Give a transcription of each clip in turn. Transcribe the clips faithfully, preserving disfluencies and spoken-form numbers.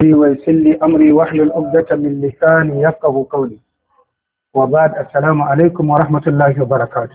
ويسر لي أمري واحلل عقدة من لساني يفقهوا قولي وبعد السلام عليكم ورحمة الله وبركاته.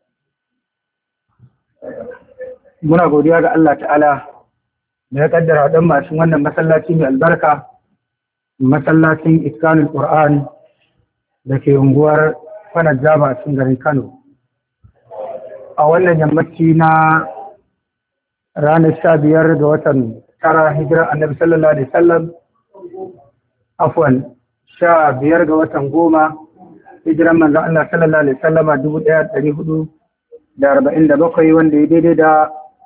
muna godiya ga Allah ta'ala da ya kaddara dan masu wannan masallaci mai albarka, masallacin Iskanul Qur'an da ke unguwar Fanar Jaba a cikin garin Kano. A wannan yammaci na ranar sha biyar ga watan tara hijira annabi sallallahu alaihi wasallam, afwan sha biyar ga watan goma hijiran manzon Allah sallallahu alaihi wasallama dubu ɗaya da ɗari hudu da arba'in da bakwai, wanda ya daidai da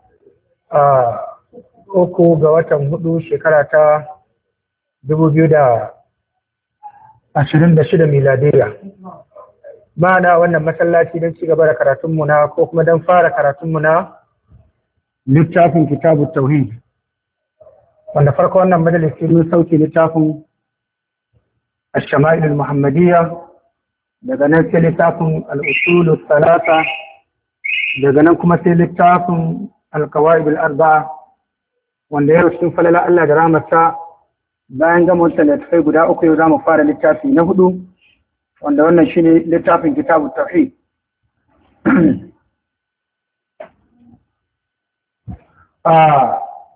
uku ga watan hudu shekara ta dubu biyu da ashirin da shida miladiyya. Ba na wannan masallaci don ci gaba da karatunmu na ko kuma don fara karatunmu na littafin kitabu tauhid, wanda farko wannan majalisi mun sauke littafin ash-shama'il al-muhammadiyya, daga nan sai littafin al-usul al-thalatha, daga nan kuma sai littafin al-qawaid al-arba'a, wanda ya rusu falala Allah da rahmatsa. Bayan gama wannan littafai guda uku, yau zamu fara littafi na hudu, wanda wannan shine littafin kitabu tauhid. ah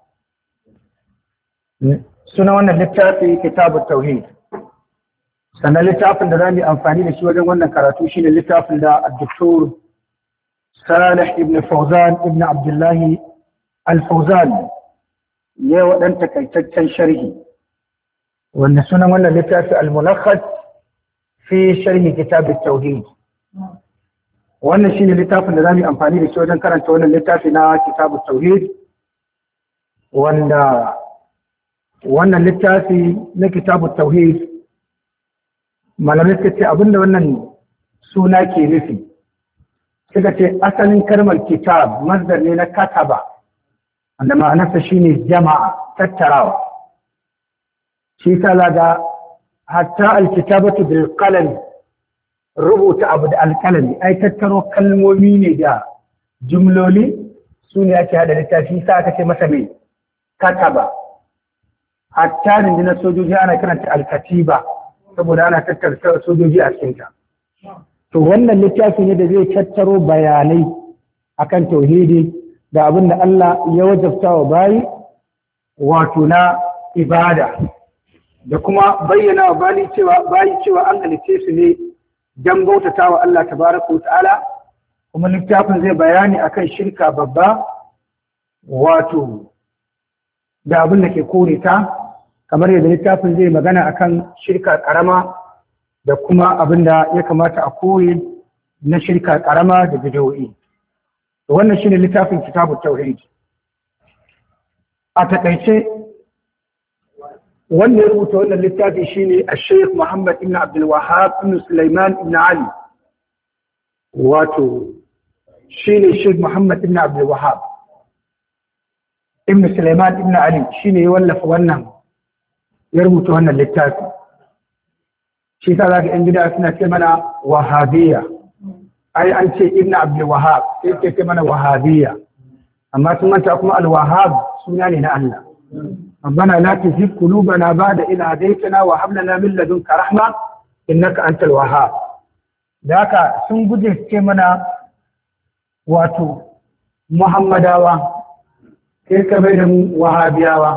suna wannan littafi kitabu tauhid. Sannan littafin da zamu yi amfani da shi wajen wannan karatu shine littafin da Dr. Salih ibn Fawzan ibn Abdullah al-Fawzan ya wadan takaitaccen sharhi, wanda sunan wannan littafi al-mulakhas fi sharhi kitab at-tauhid. Wannan shine littafin da zamu yi amfani da shi wajen karanta wannan littafi na kitab at-tauhid, wanda wannan littafi na kitab at-tauhid malamai suka ce abinda wannan suna ke nufi, suka ce asalin kalmar kitab masdar ne na kataba, wanda ma'anarsa shine jama'a, tattarawa. shi ta laga hatta alkitabatu bil qalam, rubuta abu da alkalami, ai tattaro kalmomi ne da jumloli, su ne ake hada littafi, sa aka ce masa mai kataba. Hatta rundunar sojoji ana kiranta alkatiba, saboda ana tattara sojoji a cikinta. To wannan littafi ne da zai tattaro bayanai akan tauhidi da abin da Allah ya wajabta wa bayi, wato na ibada, da kuma bayyana wa bayi cewa bayi cewa an halice su ne dan bautata wa Allah tabaraka wa ta'ala. Kuma littafin zai bayani akan shirka babba, wato da abin da ke kore ta, kamar yadda littafin zai magana akan shirka karama da kuma abin da ya kamata a koyi na shirka karama da bid'o'i. Wannan shine littafin kitabut tauhid. A takaice wanda ya rubuta wannan littafi shine Sheikh Muhammad ibn Abdul Wahhab ibn Sulaiman ibn Ali, wato shine Sheikh Muhammad ibn Abdul Wahhab ibn Sulaiman ibn Ali shine ya wallafa wannan, ya rubuta wannan littafi. Shi ta zaka yan gida suna ce mana wahabiyya, ai an ce ibn Abdul Wahhab sai ce mana wahabiyya, amma sun manta kuma al-Wahhab suna ne na Allah. ربنا لا تزغ قلوبنا بعد إذ هديتنا وهب لنا من لدنك رحمة إنك أنت الوهاب. ذاك sun guje ce mana wato Muhammadawa, sai ka bai da mu wahabiyawa.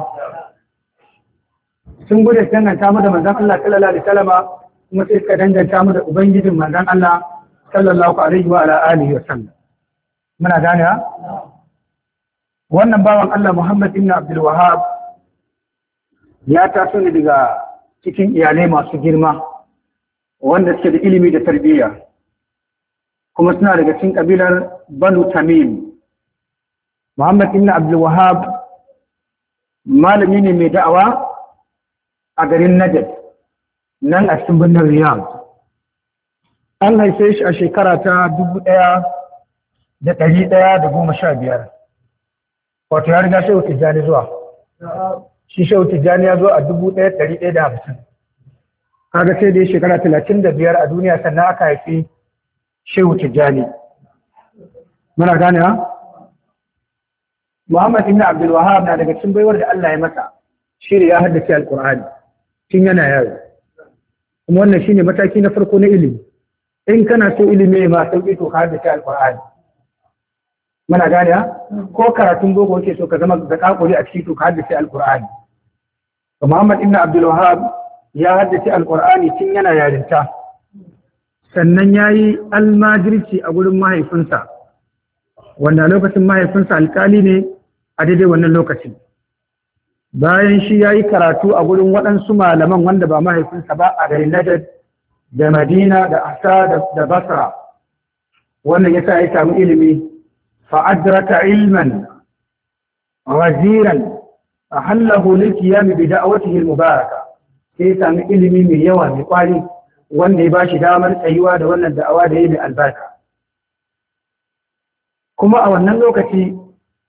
Sun guje danganta mu da manzon Allah sallallahu alaihi wasallam, kuma sai ka danganta mu da ubangijin manzon Allah sallallahu alaihi wa alihi wasallam. Muna gane ha? Wannan bawan Allah Muhammad ibn Abdul Wahhab ya taso ne daga cikin iyalai masu girma wanda suke da ilimi da tarbiyya, kuma suna daga cikin kabilar Banu Tamim. Muhammad ibn Abdul Wahhab malami ne mai da'awa a garin Najd, nan a cikin birnin Riyadh. An haife shi a shekara ta dubu ɗaya da ɗari ɗaya da goma sha biyar, wato ya riga Shehu Tijjani zuwa. Shi Shehu Tijjani ya zo a dubu ɗaya ɗari ɗaya da hamsin. Kaga sai dai shekara talatin da biyar a duniya sannan aka haifi Shehu Tijjani. Muna gane ha? Muhammad ibn Abdul Wahhab na daga cikin baiwar da Allah ya masa. shi ne ya haddace alƙur'ani tun yana yaro. Kuma wannan shi ne mataki na farko na ilimi. In kana so ilimi ma sauƙi to ka haddace alƙur'ani. Muna gane ha? Ko karatun boko kake so ka zama da kakuri a ciki to ka haddace alƙur'ani. To Muhammad ibn Abdul Wahhab ya haddace alƙur'ani tun yana yarinta. Sannan ya yi almajirci a gurin mahaifinsa, wanda lokacin mahaifinsa alƙali ne a daidai wannan lokacin. Bayan shi ya yi karatu a gurin waɗansu malaman wanda ba mahaifinsa ba a garin Najd da Madina da Asa da Basra. Wannan ya sa ya samu ilimi fa'adraka ilman waziran a hallahu lilkiyami bi da'awatihi al-mubaraka. Sai ya samu ilimi mai yawa mai kwari wanda ya ba shi damar tsayuwa da wannan da'awa da ya mai albarka. Kuma a wannan lokaci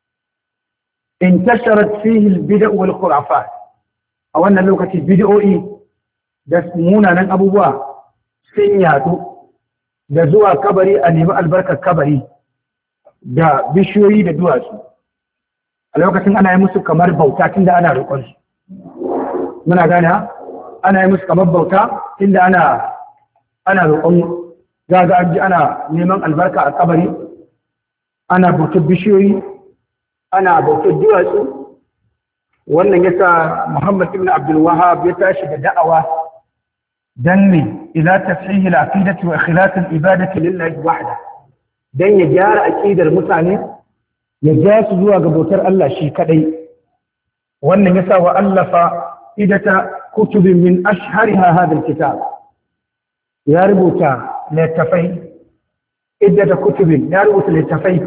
انتشرت فيه البدع والخرافات a wannan lokaci bid'o'i da munanan abubuwa sun yadu da zuwa kabari a nemi albarkar kabari da bishiyoyi da duwatsu a lokacin ana yi musu kamar bauta tunda ana roƙon su muna gane ana yi musu kamar bauta tunda ana ana roƙon gaga an ji ana neman albarka a kabari ana bautar bishiyoyi ana bautar duwatsu. Wannan yasa Muhammad ibn Abdul Wahhab ya tashi da da'awa dan ne ila tafsih al-aqidati wa ikhlas al-ibadati lillahi wahda, dan ya gyara aqidar mutane ya ja su zuwa ga bautar Allah shi kadai. Wannan yasa wa allafa idata kutubin min ashhariha hadha al-kitab, ya rubuta littafai idata kutubin ya rubuta littafai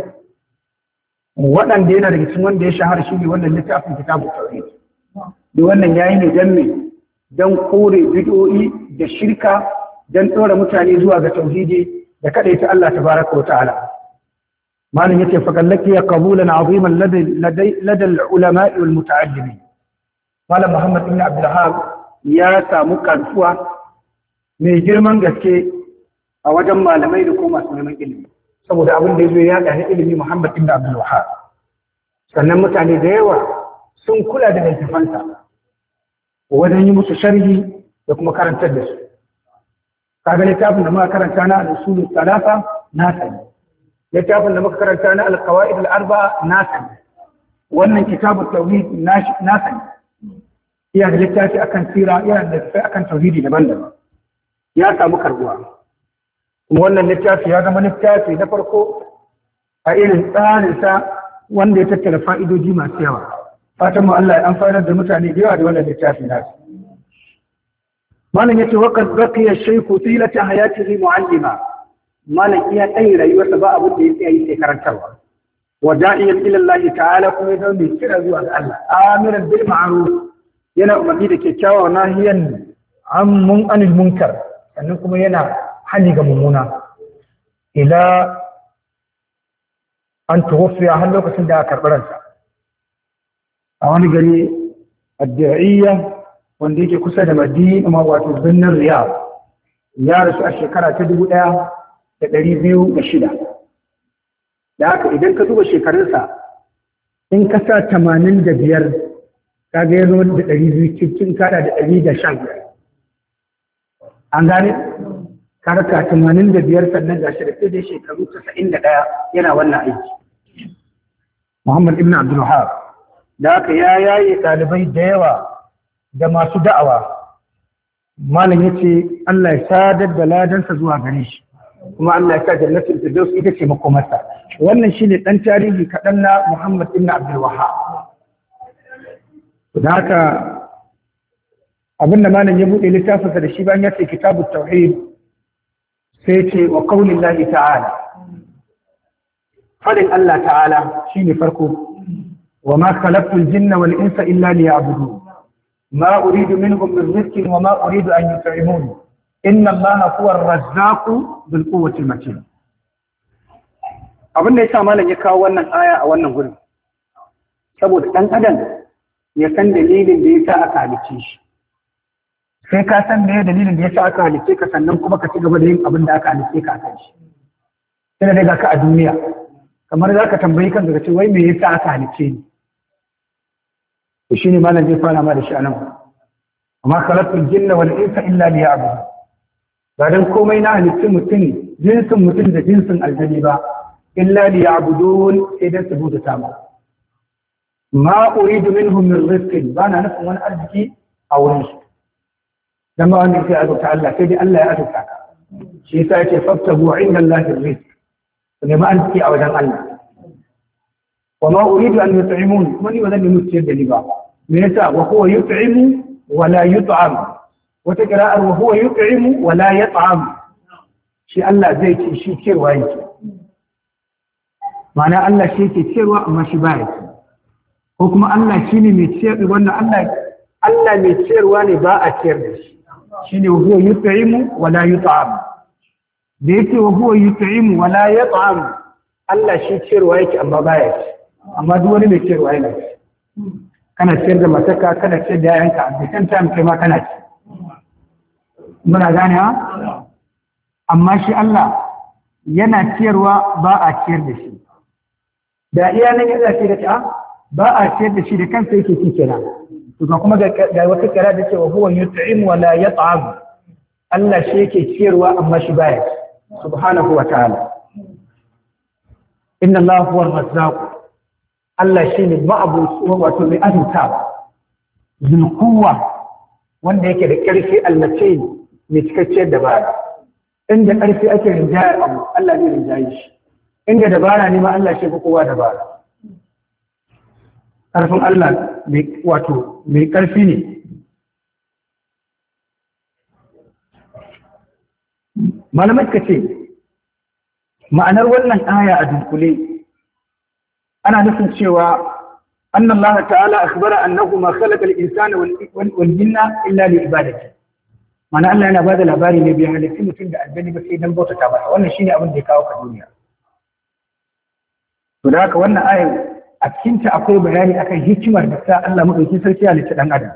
waɗanda yana daga cikin wanda ya shahara shi ne wannan littafin kitabu tauhid. Da wannan yayi ne dan me dan kore bid'o'i da shirka, dan tsora mutane zuwa ga tauhidi da kadaita Allah tabaraka wa ta'ala. malam yace fa kallaki ya qabulan aziman ladai ladal ulama wal muta'allimin. Malam Muhammad ibn Abdul Wahhab ya samu karfuwa mai girman gaske a wajen malamai da kuma masu neman ilimi, saboda abin da ya zo ya gane ilimi Muhammad ibn Abdul Wahhab. Sannan mutane da yawa sun kula da littafansa wajen yi musu sharhi da kuma karantar da su. Kaga littafin da muka karanta na al-usul thalatha na sani, littafin da muka karanta na al-qawaid al-arba'a na sani, wannan kitabut tauhid na sani. Iya da littafi akan sira, iya da littafi akan tauhidi daban-daban. Ya samu karbuwa. Wannan littafi ya zama littafi na farko a irin tsarinsa wanda ya tattara fa'idoji masu yawa. Fatan mu Allah ya amfanar da mutane da yawa da wannan littafi nasu. Malam yace waqad baqiya shaykhu tilata hayatihi mu'allima. Malam iya tsayi rayuwarsa ba abin da yake yi sai karantarwa. Wa da'iyan ila Allah ta'ala kuma ya mai kira zuwa ga Allah. Amiran bil ma'ruf, yana umarni da kyakkyawa nahiyan an mun anil munkar, sannan kuma yana hali ga mummuna ila an tuwaffiya har lokacin da aka karɓi ransa a wani gari addu'iyya wanda yake kusa da Madina, ma wato birnin Riyadh. Ya rasu a shekara ta dubu ɗaya da ɗari biyu da shida. Da haka idan ka duba shekarunsa in ka sa tamanin da biyar kaga ya zama da ɗari biyu cikin kada da ɗari da shan biyar. An gane? Kaga ka tamanin da biyar sannan ga shi da ɗaya da shekaru tasa'in da ɗaya yana wannan aiki. Muhammad ibn Abdul Wahhab. Da haka ya yaye ɗalibai da yawa da masu da'awa. Malam ya ce Allah ya sadar da ladansa zuwa gare shi, kuma Allah ya sa jannatul firdaus ita ce makomarsa. Wannan shine dan tarihi kaɗan na Muhammad ibn Abdul Wahhab. Da haka abinda malam ya buɗe littafinsa da shi bayan ya ce kitabut tauhid sai ce wa qaulillahi ta'ala, fadin Allah ta'ala shine farko, wa ma khalaqtul jinna wal insa illa liya'budun ma uridu minhum min rizqin wa ma uridu an yut'imun inna Allaha huwa ar-razzaqu dhul quwwati al-matin. Abin da yasa malam ya kawo wannan aya a wannan gurin saboda dan adam ya san dalilin da yasa aka halicce shi. Sai ka san me dalilin da yasa aka halicce ka, sannan kuma ka ci gaba da yin abin da aka halicce ka akan shi. Sai da ga ka a duniya kamar za ka tambayi kanka ka ce wai me yasa aka halicce ni? to shine malam zai fara ma da shi anan amma khalaqtul jinna wal insa illa liya'budun ba dan komai na halitta mutum jinsin mutum da jinsin aljani ba illa liya'budun sai dan su bauta ta ma ma uridu minhum min rizqin ba na nufin wani arziki a wurin su dan ba wanda sai azurta Allah sai dai Allah ya azurta ka shi yasa yace fabtahu inda Allah rizq ne ma arziki a wajen Allah وما أريد أن يطعمون من يوذن المسجد لبا من يسا وهو يطعم ولا يطعم وتقراء وهو يطعم ولا يطعم شيء الله زي شيء كير وايك معنى الله شيء كير وما شبايك حكم الله شيء ميتشير وانا الله الله ميتشير وانا باء كير شيء وهو يطعم ولا يطعم بيتي وهو يطعم ولا يطعم الله شيء كير وايك أما بايك amma duk wani mai ciyarwa yana ci kana ciyar da mataka kana ciyar da yayanka a bisan ta kai ma kana ci muna gane ha amma shi Allah yana ciyarwa ba a ciyar da shi da iya nan yana ce da ta ba a ciyar da shi da kansa yake ci kenan to kuma ga wata kira da cewa huwa yut'im wa la yat'am Allah shi yake ciyarwa amma shi baya subhanahu wa ta'ala inna Allah huwa ar-razzaq Allah shi ne ma'abu wato mai azurta zulkuwa wanda yake da ƙarfi almace mai cikakkiyar dabara inda ƙarfi ake rinjayar abu Allah zai rinjaye shi inda dabara ne ma Allah shi fi kowa dabara ƙarfin Allah wato mai ƙarfi ne malamai ka ce ma'anar wannan aya a dunkule أنا نفهم شيء أن الله تعالى أخبر أنه ما خلق الإنسان والجن إلا لعبادته. معنى الله أنا بعد الأباري نبي على كل شيء الجن بس يدم بوت تابع وأنا شيء أبن ذكاء في الدنيا. وذاك وأنا آية أكيد أقول بياني أكيد هيك مرة بس الله ممكن يصير شيء على شيء هذا.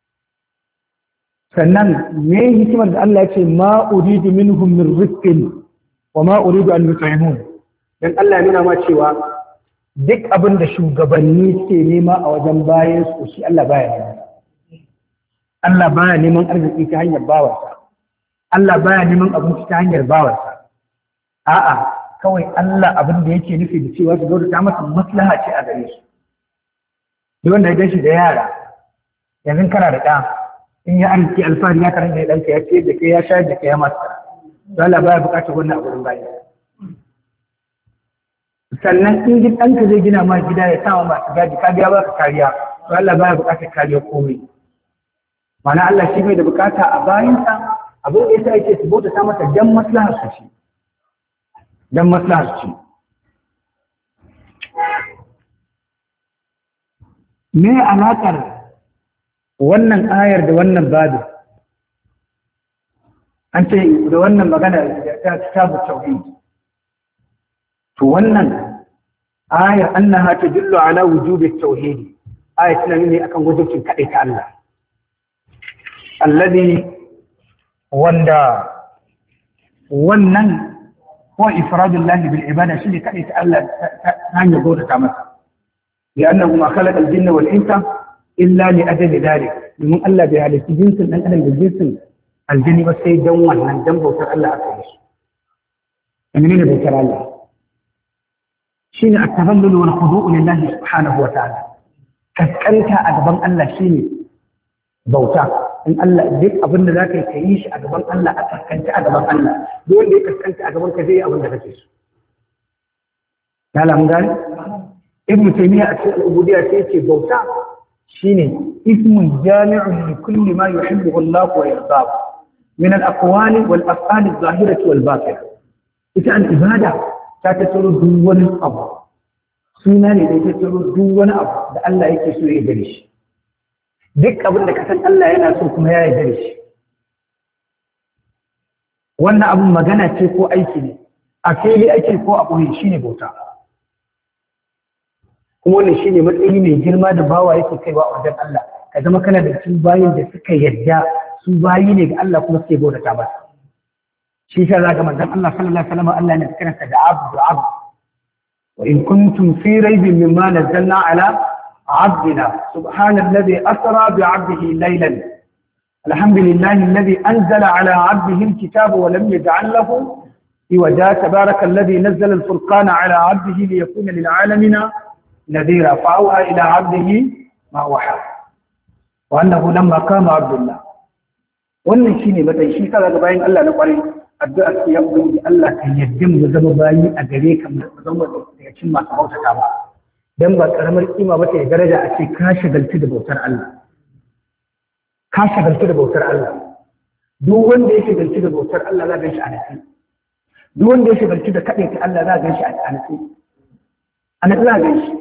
فنن ما هيك مرة الله يقول ما أريد منهم من رزق وما أريد أن يطعمون. لأن الله يقول ما شيء duk abin da shugabanni ke nema a wajen bayan su shi Allah baya neman Allah baya neman arziki ta hanyar bawarsa Allah baya neman abinci ta hanyar bawarsa a'a kawai Allah abin da yake nufi da cewa su gauda ta masa maslaha ce a gare su duk wanda ya gashi da yara yanzu kana da ɗa in ya arziki alfahari ya karanta ya ɗanka ya ce da kai ya shayar da kai ya masa Allah baya buƙatar wannan abin bayan sannan in gid ɗanka zai gina ma gida ya sama masu gadi ka biya baka kariya to Allah baya buƙatar kariya komai mana Allah shi bai da buƙata a bayansa abin da yasa yake su bauta ta masa dan maslahar su ce dan maslahar su ce me alaƙar wannan ayar da wannan babu an ce da wannan magana ta kitabu tauhid to wannan ayar annaha tadullu ala wujubi at-tauhid ayat tana nuni akan wajibin kadai ta Allah alladhi wanda wannan ko ifradullahi bil ibada shi kadai ta Allah ta hanyar gode ta masa li'annahu ma khalaqa al-jinna wal insa illa li ajli dhalik domin Allah bai halitta jinsin dan adam da jinsin aljini ba sai dan wannan dan bautar Allah aka yi shi ne bautar Allah shine at-tazallul wal khudu' lillahi subhanahu wa ta'ala kaskanta a gaban Allah shine bauta in Allah duk abin da zaka yi ka yi shi a gaban Allah a kaskanta a gaban Allah duk wanda ya kaskanta a gaban ka zai yi abin da kake so ya lamu gani ibnu taymiya a cikin al-ubudiyya sai yake bauta shine ismun jami'un li kulli ma yuhibbu Allah wa yardahu min al-aqwali wal af'ali adh-dhahirati wal batinah ita al-ibada ta tattaro duk wani abu suna ne da ya tattaro duk wani abu da Allah yake so ya gare shi duk abin da ka san Allah yana so kuma ya yarda da shi wannan abin magana ce ko aiki ne a fili ake ko a ɓoye shi ne bauta kuma wannan shi ne matsayi mai girma da bawa yake kaiwa a wajen Allah ka zama kana da cikin bayin da suka yarda su bayi ne ga Allah kuma suke bautata masa shi sa za ga manzon Allah sallallahu alaihi wasallam Allah ne kiransa da abdu abdu wa in kuntum fi raibin mimma nazzalna ala abdina subhanallazi asra bi 'abdihi laylan alhamdulillahi alladhi anzala 'ala 'abdihi alkitaba wa lam yaj'al lahu iwaja tabarakallazi nazzala alfurqana 'ala 'abdihi liyakuna lil'alamina nadhira fa'awha ila 'abdihi ma waha wa annahu lamma qama abdullah. Wannan shine matsayi shi kaga bayan Allah na kwarai addu'a ce ya ubangiji Allah ka yadda mu zama bayi a gare ka mu zama daga cikin masu bautata ba dan ba karamar kima ba ta daraja a ce ka shagaltu da bautar Allah ka shagaltu da bautar Allah duk wanda ya shagaltu da bautar Allah za ga shi a nasi duk wanda ya shagaltu da kaɗai ta Allah za ga shi a nasi a nasi za ga shi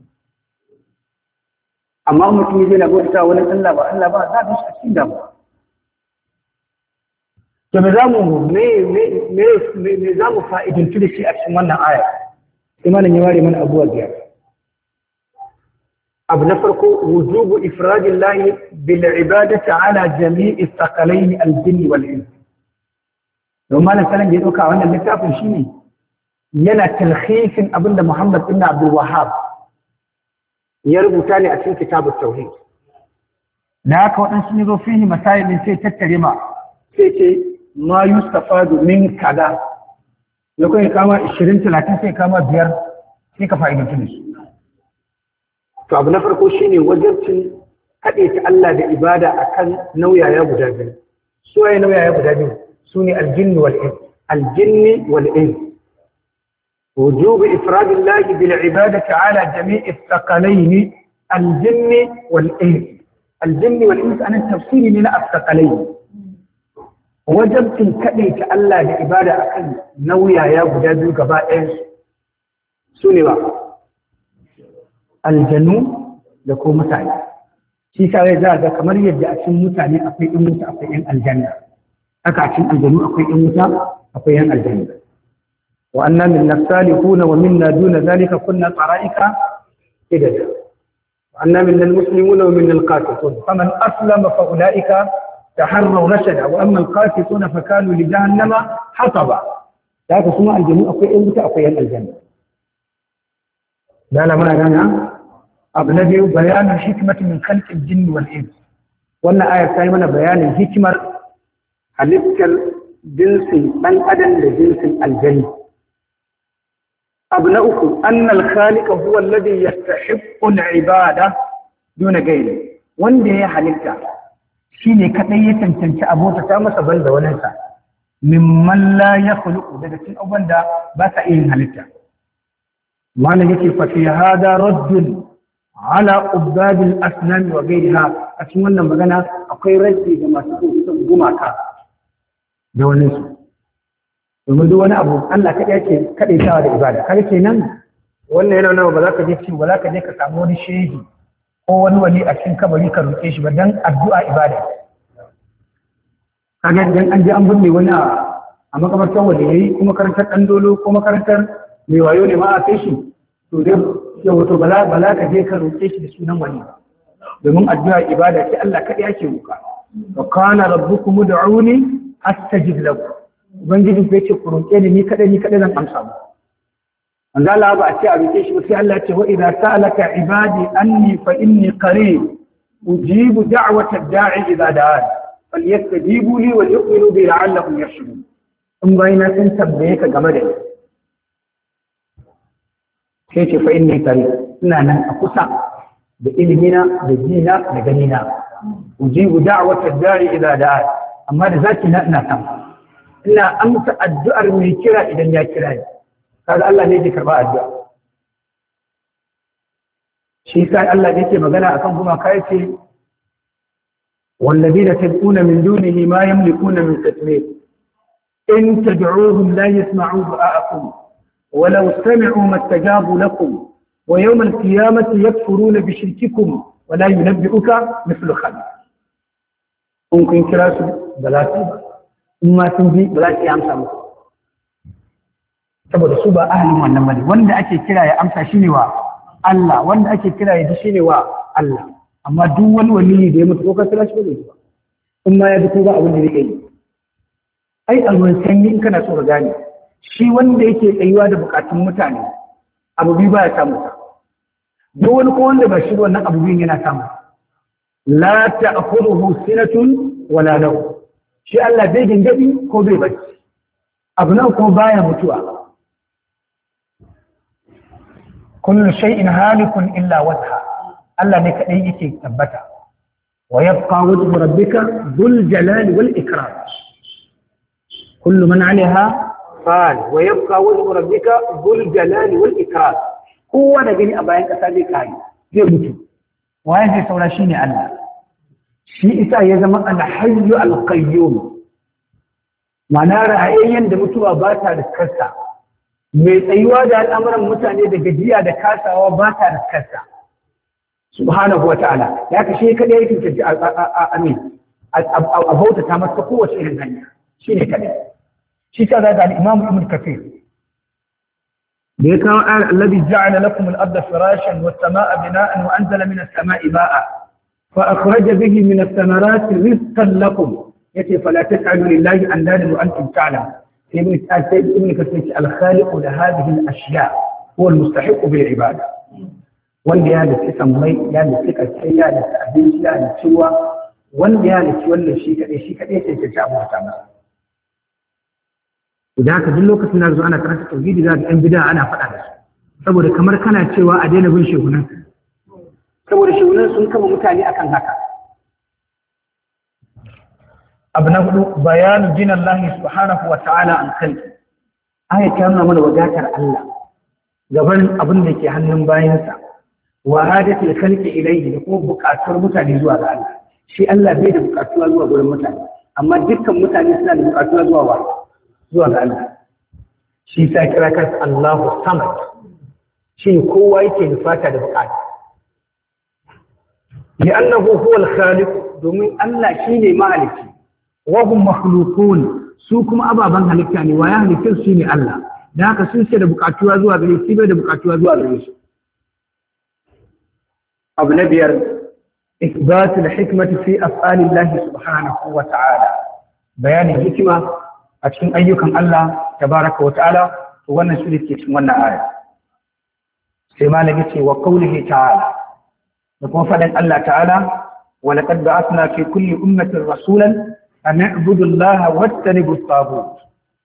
amma mutum ya na bauta wani Allah ba Allah ba za ga shi a cikin damuwa. To me zamu me me me me zamu fa'idantu da shi a cikin wannan aya? Imanin ya ware mana abuwa biyar. Abu na farko wujubu ifradillahi bil ibadati ala jami'i thaqalain al-jinn wal ins. Don malam sanan da ya dauka wannan littafin shine yana talhisin abinda Muhammad ibn Abdul Wahhab ya rubuta ne a cikin kitabut tauhid. Da haka waɗansu ne zo fihi masailin sai tattare ma sai ce ma yustafadu min kaza ya kai kama ishirin talatin sai kama biyar sai ka fa'idantu da su. To abu na farko shine wajibcin haɗe ta Allah da ibada akan nauyaya guda biyu. Su waye nauyaya guda biyu? Su ne aljinni wal ins. Aljinni wal ins. وجوب إفراد الله بالعبادة على جميع الثقلين الجن والإنس. الجن والإنس أنا التفسير من الثقلين. wajabcin kaɗai ta Allah da ibada a kan nauyaya guda biyu gaba ɗayansu su ne ba aljanu da ko mutane shi kawai za a ga kamar yadda a cikin mutane akwai ɗin wuta akwai ‘yan aljanna haka a cikin aljanu akwai ɗin wuta akwai ‘yan aljanna wa anna min nasalihuna wa minna duna zalika kunna tsara'ika idada wa anna min almuslimuna wa min alqasitun faman aslama fa ulaika تحروا رشدا واما القاسطون فكانوا لجهنم حطبا. ذاك سمع الجنة اكو ان بتا اكو ين الجنه. لا لا منا غانا ابنبي بيان الحكمه من خلق الجن والانس. wannan ayar ta yi mana bayanin hikimar halittar jinsin ɗan adam da jinsin aljanni. Abu na uku annal khaliqa huwa alladhi yastahiqqu al-ibada duna ghayri. Wanda ya halitta shi ne kaɗai ya cancanci abota ta masa ban da waninsa mimman la ya khuluqu daga cikin abubuwan da ba sa iya yin halitta. Malam yake fa fi hada raddun ala ubadil asnam wa ghayriha. A cikin wannan magana akwai raddi ga masu kusan gumaka da wani su domin duk wani abu Allah kaɗai yake kaɗai tawa da ibada. Kaga kenan wannan yana nawa ba za ka je ci ba za ka je ka samu wani shehi ko wani wani a cikin kabari ka roƙe shi ba dan addu'a ibada. Kaga dan an je an binne wani a makabartar wanda yayi kuma makarantar dan dolo ko makarantar mai wayo ne ma a kai shi to dai yau to bala bala ka je ka roƙe shi da sunan wani domin addu'a ibada ce Allah kadai yake roƙa. Wa kana rabbukum ud'uni astajib lakum. Ubangiji ku yace ku roƙe ni ni kadai ni kadai zan amsa muku. Manzo Allah ba a ce a roƙe shi ba sai Allah ya ce wa idza sa'alaka ibadi anni fa inni qarib ujibu da'wata ad-da'i idza da'an falyastajibu li wa yu'minu bi la'allahum yarshudun. In bayina sun tabbaye ka game da ni sai ce fa inni qarib ina nan a kusa da ilimina da jina da ganina ujibu da'wata ad-da'i idza da'an amma da zaki na ina san ina amsa addu'ar mai kira idan ya kira ni. Kaga Allah ne yake karba addu'a. Shi sai Allah yake magana akan kuma kai ce walladina tad'una min dunihi ma yamlikuna min qitmir in tad'uuhum la yasma'u du'aakum wa law sami'u mastajabu lakum wa yawm al-qiyamati yakfuruna bi shirkikum wa la yunabbi'uka mithlu khabir. In kun kira su balati in ma sun bi balati amsa muku saboda su ba ahalin wannan bane. Wanda ake kira ya amsa shine wa Allah, wanda ake kira ya ji shine wa Allah. Amma duk wani waliyi da ya mutu ko ka kira shi ba in ma ya ji ko ba abin da yake yi. Ai alwan sanyi in kana so ka gane shi wanda yake tsayuwa da bukatun mutane abu biyu ba ya samu. duk wani ko wanda ba shi wannan abu biyun yana samu la ta'khudhuhu sinatun wala nawm shi Allah bai gingadi ko bai bacci abu nan ko baya mutuwa kullu shay'in halikun illa wajha Allah ne kadai yake tabbata wa yabqa wajhu rabbika dhul jalali wal ikram kullu man 'alayha fan wa yabqa wajhu rabbika dhul jalali wal ikram kowa da gani a bayan kasa zai kai zai mutu waye zai saura shine Allah shi isa ya zama al-hayyu al-qayyum ma'ana ra'ayyan da mutuwa ba ta riskarsa mai tsayuwa da al'amuran mutane da gajiya da kasawa ba ta riskarsa subhanahu wa ta'ala ya kashe kadai yake tafi amin a bauta ta masa kowace irin hanya shine kadai shi ta da al-imam ibn kathir da ya kawo ayar alladhi ja'ala lakum al-ardha firashan was-samaa'a binaa'an wa anzala minas samaa'i maa'an fa akhraja bihi minas thamarati rizqan lakum yace fala tas'alu lillahi andadan wa antum ta'lamun ابن ابن كثير الخالق لهذه الاشياء هو المستحق بالعباده wanda ya da kisan mai ya da kika sai ya da abinci ya da ciwa wanda ya da ci wannan shi kadai shi kadai sai ta ci abu ta masa idan ka duk lokacin da zo ana karanta tauhidi za ga yan bid'a ana faɗa da su saboda kamar kana cewa a daina bin shehunan saboda shehunan sun kama mutane akan haka abu na hudu bayanu jinan lahi subhanahu wa ta'ala an kalki aya ta nuna mana wadatar Allah gaban abin da ke hannun bayansa wa hadatul khalqi ilayhi da kuma bukatuwar mutane zuwa ga Allah shi Allah bai da bukatuwa zuwa gurin mutane amma dukkan mutane suna da bukatuwa zuwa wa zuwa ga Allah shi sa kira kansa Allahu samad shi kowa yake da fata da bukata li annahu huwa al-khaliq domin Allah shine maliki wahum makhluqun su kuma ababan halitta ne wa ya halitta su ne Allah da haka sun ce da bukatuwa zuwa gare shi bai da bukatuwa zuwa gare shi abu na biyar isbat al-hikmati fi af'ali Allah subhanahu wa ta'ala bayanin hikima a cikin ayyukan Allah tabaraka wa ta'ala to wannan shi ne ke cikin wannan aya sai malami ce wa qawlihi ta'ala da kuma fadan Allah ta'ala wa laqad ba'athna fi kulli ummatin rasulan أن اعبدوا الله واجتنبوا الطاغوت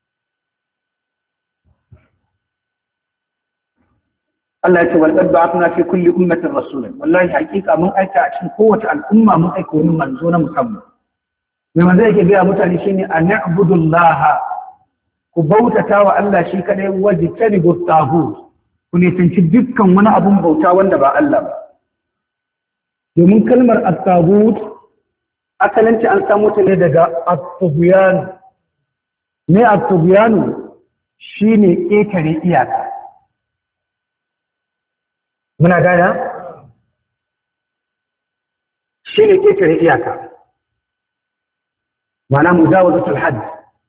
الله يقول ولقد بعثنا في كل أمة رسولا والله حقيقة من أيتا عشان قوة الأمة من أيكون منزونا مسمى لما ذلك بها متعلشين أن نعبدوا الله كبوتا تاوى الله شيكا واجتنبوا الطاغوت كن يتنشددكم وانا أبو مبوتا وانا الله ومن كلمة الطاغوت asalinci an samu ta ne daga at-tughyan ne at-tughyan shine ƙetare iyaka muna gaya shine ƙetare iyaka ma'ana mujawazatul hadd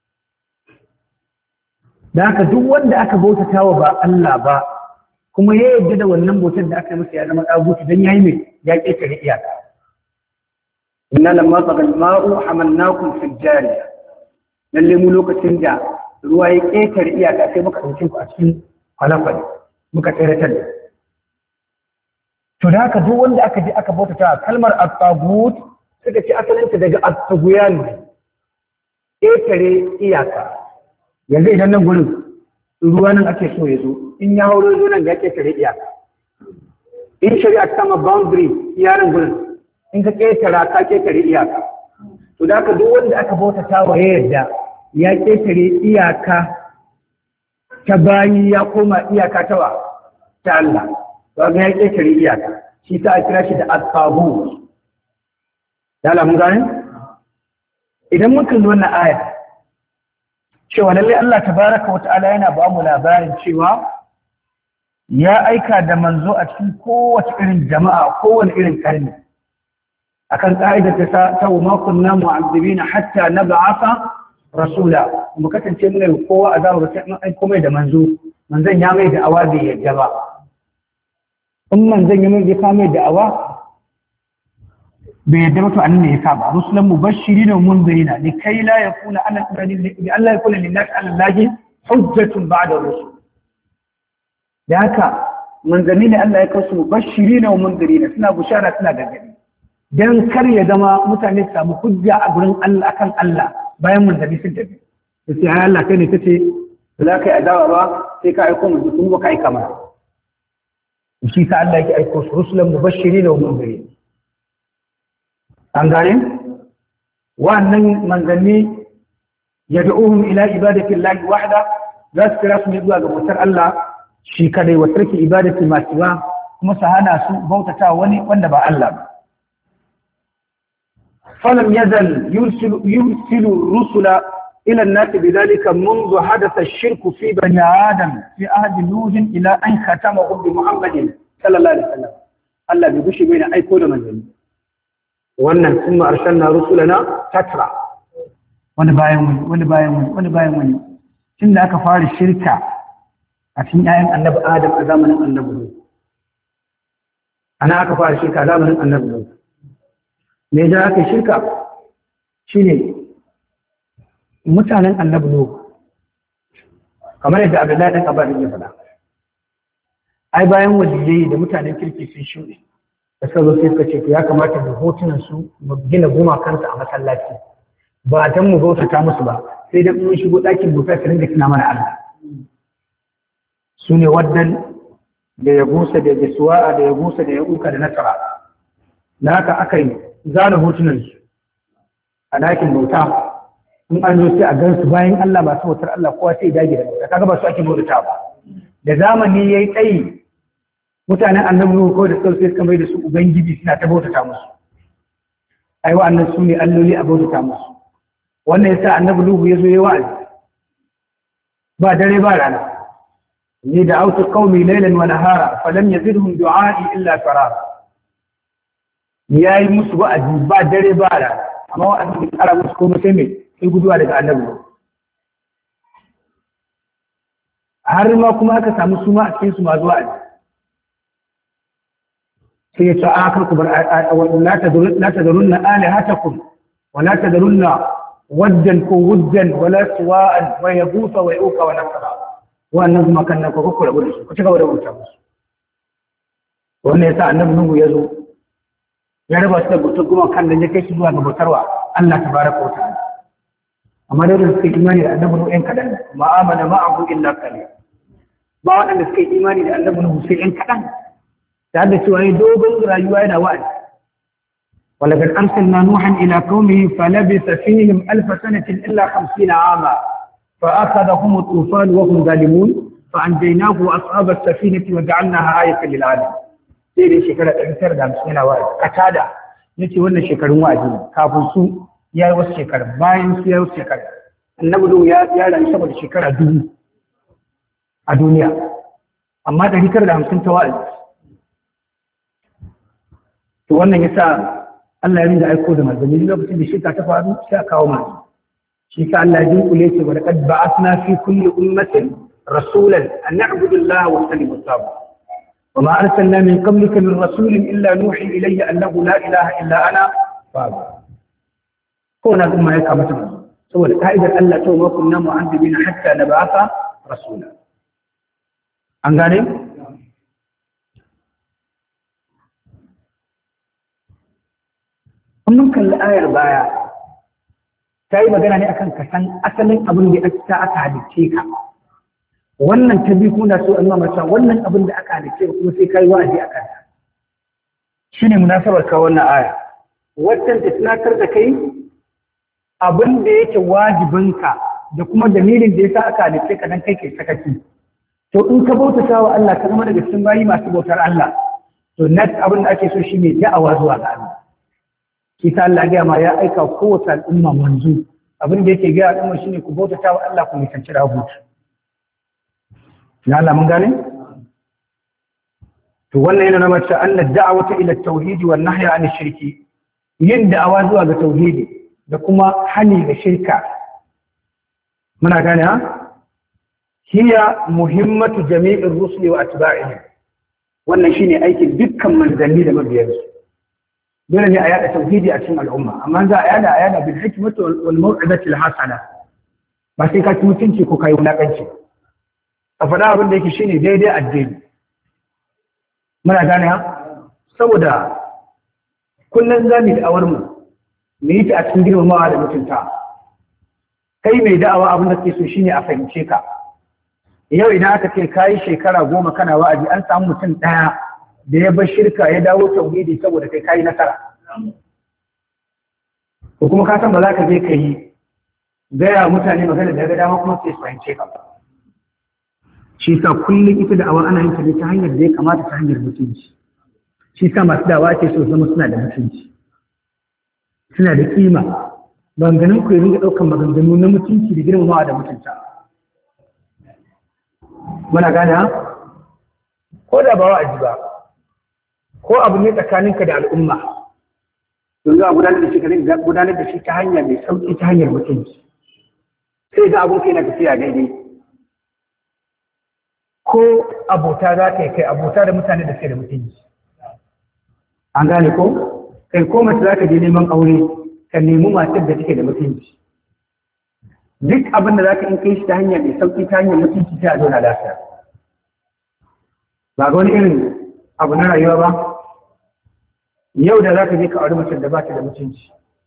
da haka duk wanda aka bautatawa ba Allah ba kuma ya yarda da wannan bautar da aka yi masa ya zama tsaguti dan yayi mai ya ƙetare iyaka inna lamma tagal ma'u hamalnakum fil jariya lalle mu lokacin da ruwa ya ƙetare iyaka sai muka dauke ku a cikin kwalakwale muka tsiratar da to da haka duk wanda aka ji aka bautata kalmar at-tagut suka ce asalinta daga at-tughyan ƙetare iyaka yanzu idan nan gurin ruwa nan ake so ya zo in ya hauro zo nan ya ƙetare iyaka in shari'a ta ma boundary yaran gurin in ka ƙetara ka ƙetare iyaka to da haka duk wanda aka bautata wa yadda ya ƙetare iyaka ta bayi ya koma iyaka ta wa ta Allah to ga ya ƙetare iyaka shi ta kira shi da at-tagut ya lamun gane idan mun kalli wannan aya cewa lalle Allah tabaraka wata'ala yana ba mu labarin cewa ya aika da manzo a cikin kowace irin jama'a kowane irin karni akan ka'idar ta ta ma kunna mu'azzibina hatta nab'atha rasula mu kasance mu ne kowa azaba sai mun aiko mai da manzo manzon ya mai da awa bai yadda ba in manzon ya mai da mai da awa bai yadda ba to annabi ya saba rusulan mubashirin wa munzirina likai la yakuna ala li alla yakuna lin-nas ala allahi hujjatun ba'da rusul da haka manzanni ne Allah ya kawo su mubashirina wa mundirina suna bushara suna gargadi dan kar ya zama mutane su samu hujja a gurin Allah akan Allah bayan manzanni sun tafi sai ya Allah kai ne kace za ka yi adawa ba sai ka aiko mu kuma ka aika mana shi sa Allah yake aiko su rusulan mubashirina wa mundirina an gane wannan manzanni yad'uhum ila ibadati Allah wahda za su kira su ne zuwa ga bautar Allah shi kadai wa tarki ibadati ma siwa kuma su hana su bautata wani wanda ba Allah ba falam yazal yursilu yursilu rusula ila an-nas bidhalika منذ حدث الشرك في بني آدم في عهد نوح إلى أن ختمه بمحمد صلى الله عليه وسلم Allah bai gushi bai na aiko da manzanni wannan sun arsalna rusulana tatra wani bayan wani wani bayan wani wani bayan wani tun da aka fara shirka a cikin ƴaƴan annabi Adam a zamanin annabi Nuh ana aka fara shirka a zamanin annabi Nuh me da aka shirka shine mutanen annabi Nuh kamar yadda Abdullahi dan Abbas ya faɗa ai bayan waliyai da mutanen kirki sun shuɗe da sauran sai suka ce ya kamata da hotunan su mu gina gumakansu a masallaci ba dan mu bautata musu ba sai da mun shigo ɗakin bauta su ringa kina mana Allah su ne waddan da ya gusa da ya suwa'a da ya gusa da ya uka da nasara na haka aka yi zana hotunan su a ɗakin bauta in an zo sai a gan su bayan Allah ba su bautar Allah kowa sai dage da bauta kaga ba su ake bautata ba da zamani yayi tsayi mutanen annabi Nuhu ko da sauke suka mai da su ubangiji suna ta bautata musu ai wa'annan su ne alloli a bautata musu wannan yasa annabi Nuhu ya zo ya wa'azi ba dare ba rana ni da autu qaumi laylan wa nahara falam yazidhum du'a'i illa farara yayi musu wa'azi ba dare ba rana amma wa'azi kara musu ko sai me sai guduwa daga annabi Nuhu har ma kuma aka samu suma a cikin su ma zuwa sai ya ce a kar ku bar la tadrunna alihatakum wa la tadrunna waddan ko wuddan wala suwa'an wa yaghutha wa yuqa wa nasra wannan kuma kan nan ko ku rabu da su ku ci gaba da bauta musu wannan yasa annabi Nuhu ya zo ya raba su da bautar kuma kan nan ya kai su zuwa ga bautarwa Allah tabaraka wa ta'ala amma da suka imani da annabi Nuhu ɗan kadan ma amana ma'ahu illa qalil ba waɗanda suka yi imani da annabi Nuhu sai ɗan kaɗan da da cewa ya dogon rayuwa yana wa'azi walaqad arsalna nuhan ila qaumihi falabisa fihim alf sanatin illa khamsina ama fa akhadhahum at-tufan wa hum zalimun fa anjaynahu wa ashab as-safinati wa ja'alnaha ayatan lil alamin sai dai shekara ɗari tara da hamsin yana wa'azi katada yace wannan shekarun wa'azi kafin su yayi wasu shekara bayan su yayi wasu shekara annabi Nuhu ya ya rayu saboda shekara dubu a duniya amma ɗari tara da hamsin ta wa'azi to wannan yasa Allah ya rinda aiko da manzanni lokacin da shirka ta faru sai a kawo manzo shi ka Allah ya kule ce wa laqad ba'athna fi kulli ummatin rasulan an na'budu Allah wa nastanibu at-taghut wa ma arsalna min qablika min rasulin illa nuhi ilayya annahu la ilaha illa ana fa'budu ko na kuma ya kamata saboda ka'idar Allah ta wa kunna mu'adibina hatta nab'atha rasula an gane? mun kalli ayar baya ta yi magana ne akan ka san asalin abin da aka aka halicce ka wannan ta bi kuna so Allah mata wannan abin da aka halicce ka kuma sai kai wa'azi akan ta shine munasabar ka wannan aya wannan ta tunatar da kai abin da yake wajibinka da kuma dalilin da yasa aka halicce ka dan kai kai sakaci to in ka bautata wa Allah ka zama daga cikin bayi masu bautar Allah to net abin da ake so shine da'awa zuwa ga Allah shi ta Allah ga ma ya aika kowace al'umma manzo abin da yake ga al'umma shine ku bautata wa Allah ku nisanci rabutu ya Allah mun gane to wannan yana nuna cewa Allah da'awata ila tauhidi wan nahyi an shirki yin da'awa zuwa ga tauhidi da kuma hani ga shirka muna gane ha hiya muhimmatu jami'ir rusuli wa atba'ihim wannan shine aikin dukkan manzanni da mabiyansu dole ne a yada tauhidi a cikin al'umma amma za a yada a yada bil hikmati wal mau'izati al hasana ba sai ka ci mutunci ko kai wulakanci a faɗa abin da yake shine daidai addini muna gane ha saboda kullum za mu da'awar mu mu yi ta a cikin girmamawa da mutunta kai mai da'awa abin da ke so shine a fahimce ka yau idan aka ce kayi shekara goma kana wa'azi an samu mutum ɗaya da ya bar shirka ya dawo tauhidi saboda kai kayi nasara ko kuma ka san ba za ka je ka yi gaya mutane magana da ga dama kuma sai su fahimce ka shi sa kullum ita da'awa ana yin ta ne ta hanyar da ya kamata ta hanyar mutunci shi sa masu da'awa ce so zama suna da mutunci suna da kima maganganun ku ya ringa ɗaukar maganganu na mutunci da girmamawa da mutunta muna gane ha ko da ba wa'azi ba ko abu ne tsakaninka da al'umma don za a gudanar da shi ka gudanar da shi ta hanya mai sauƙi ta hanyar mutunci sai ga abun kai na tafiya daidai ko abota za ka yi kai abota da mutane da suke da mutunci an gane ko kai ko mace za ka je neman aure ka nemi matar da take da mutunci duk abin da za ka in kai shi ta hanya mai sauƙi ta hanyar mutunci sai a zauna lafiya ba ga wani irin abu na rayuwa ba yau da za ka je ka auri mace da ba ta da mutunci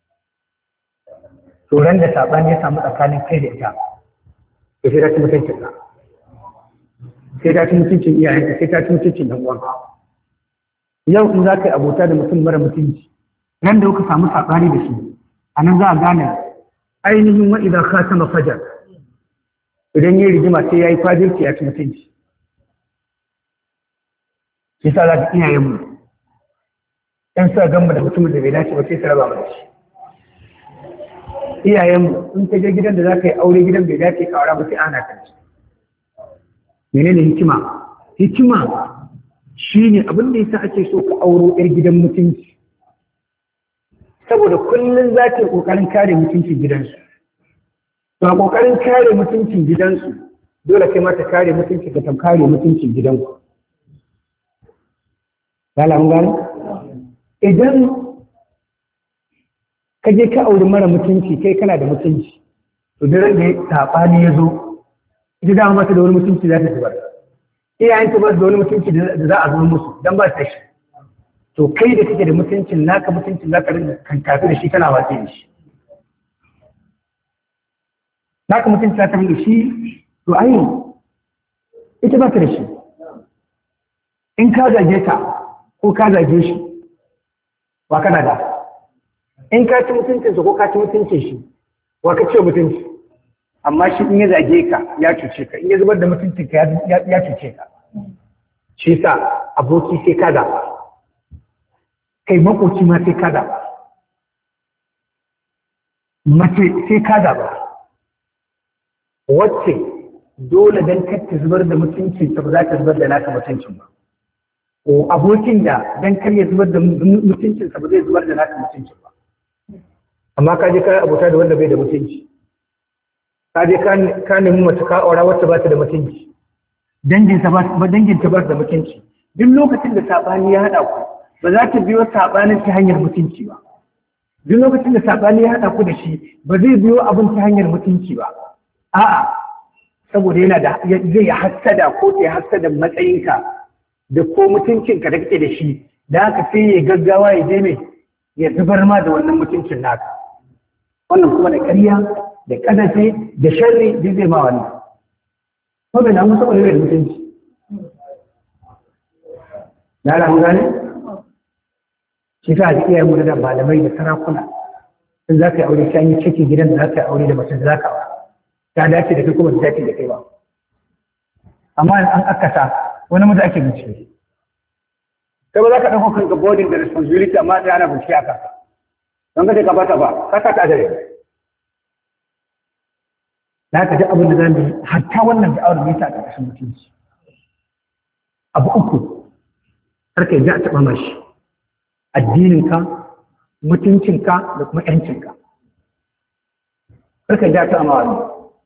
tsoron da saɓani ya samu tsakanin kai da ita to sai ta ci mutuncin ka sai ta ci mutuncin iyayenka sai ta ci mutuncin ɗan uwanka yau in za ka yi abota da mutum mara mutunci ran da kuka samu saɓani da shi a nan za a gane ainihin wa idan ka sama fajar idan yi rigima sai ya yi fajirci ya ci mutunci shi sa za ka iyayenmu ɗan sa gamba da mutumin da bai dace ba sai su raba mana shi iyayenmu in ka je gidan da za ka yi aure gidan bai dace ka aura ba sai ana kan shi menene hikima hikima shine abin da yasa ake so ka auro yar gidan mutunci saboda kullum za ka yi kokarin kare mutuncin gidansu to a kokarin kare mutuncin gidansu dole kai ma ta kare mutunci ka ta kare mutuncin gidanku Lala mun gane? Idan ka je ka auri mara mutunci kai kana da mutunci, to da ran da saɓani ya zo, ita dama mata da wani mutunci za ta zubar. Iyayenta ba su da wani mutunci da za a zo musu don ba ta shi. To kai da kake da mutuncin naka mutuncin za ka rinka kankafi da shi kana watsi da shi. Naka mutunci za ka rinka shi, to ai ita ba ta da shi. In ka zage ta, ko ka zage shi wa kana da in ka ci mutuncinsa ko ka ci mutuncin shi wa ka ce mutunci amma shi in ya zage ka ya cuce ka in ya zubar da mutuncin ka ya cuce ka shi sa aboki sai ka zaɓa kai makoci ma sai ka zaɓa mace sai ka zaɓa wacce dole don kar ta zubar da mutuncin ta ba za ta zubar da naka mutuncin ba ko abokin da dan kar ya zubar da mutuncinsa ba zai zubar da naka mutuncin ba amma ka je ka abota da wanda bai da mutunci ka je ka nemi mace ka aura wacce ba ta da mutunci danginta ba danginta ba da mutunci duk lokacin da sabani ya hada ku ba za ta biyo sabanin ta hanyar mutunci ba duk lokacin da sabani ya hada ku da shi ba zai biyo abin ta hanyar mutunci ba a'a saboda yana da zai hassada ko ta hassada matsayinka da ko mutuncinka da kake da shi da haka sai ya gaggawa ya je mai ya zubar ma da wannan mutuncin naka wannan kuma da ƙarya da ƙadafi da sharri duk zai ma wannan ko bai namu saboda bai da mutunci na ramu gane shi sa da iyayen mu da malamai da sarakuna in za ka yi aure sai yi cikin gidan da za ka yi aure da mace da za ka aure ta dace da kai kuma ta dace da kai ba amma an akasa wani mutu ake bincike kai ba za ka ɗauko kanka boarding da responsibility amma da ana bincike a kanka don ka ce ka bata ba ka sa ta ajare da ka ji abin da zan yi hatta wannan da aure mai ta a ƙarƙashin mutunci abu uku har ka yi a taɓa mashi addininka mutuncinka da kuma ƴancinka har ka yi a taɓa wani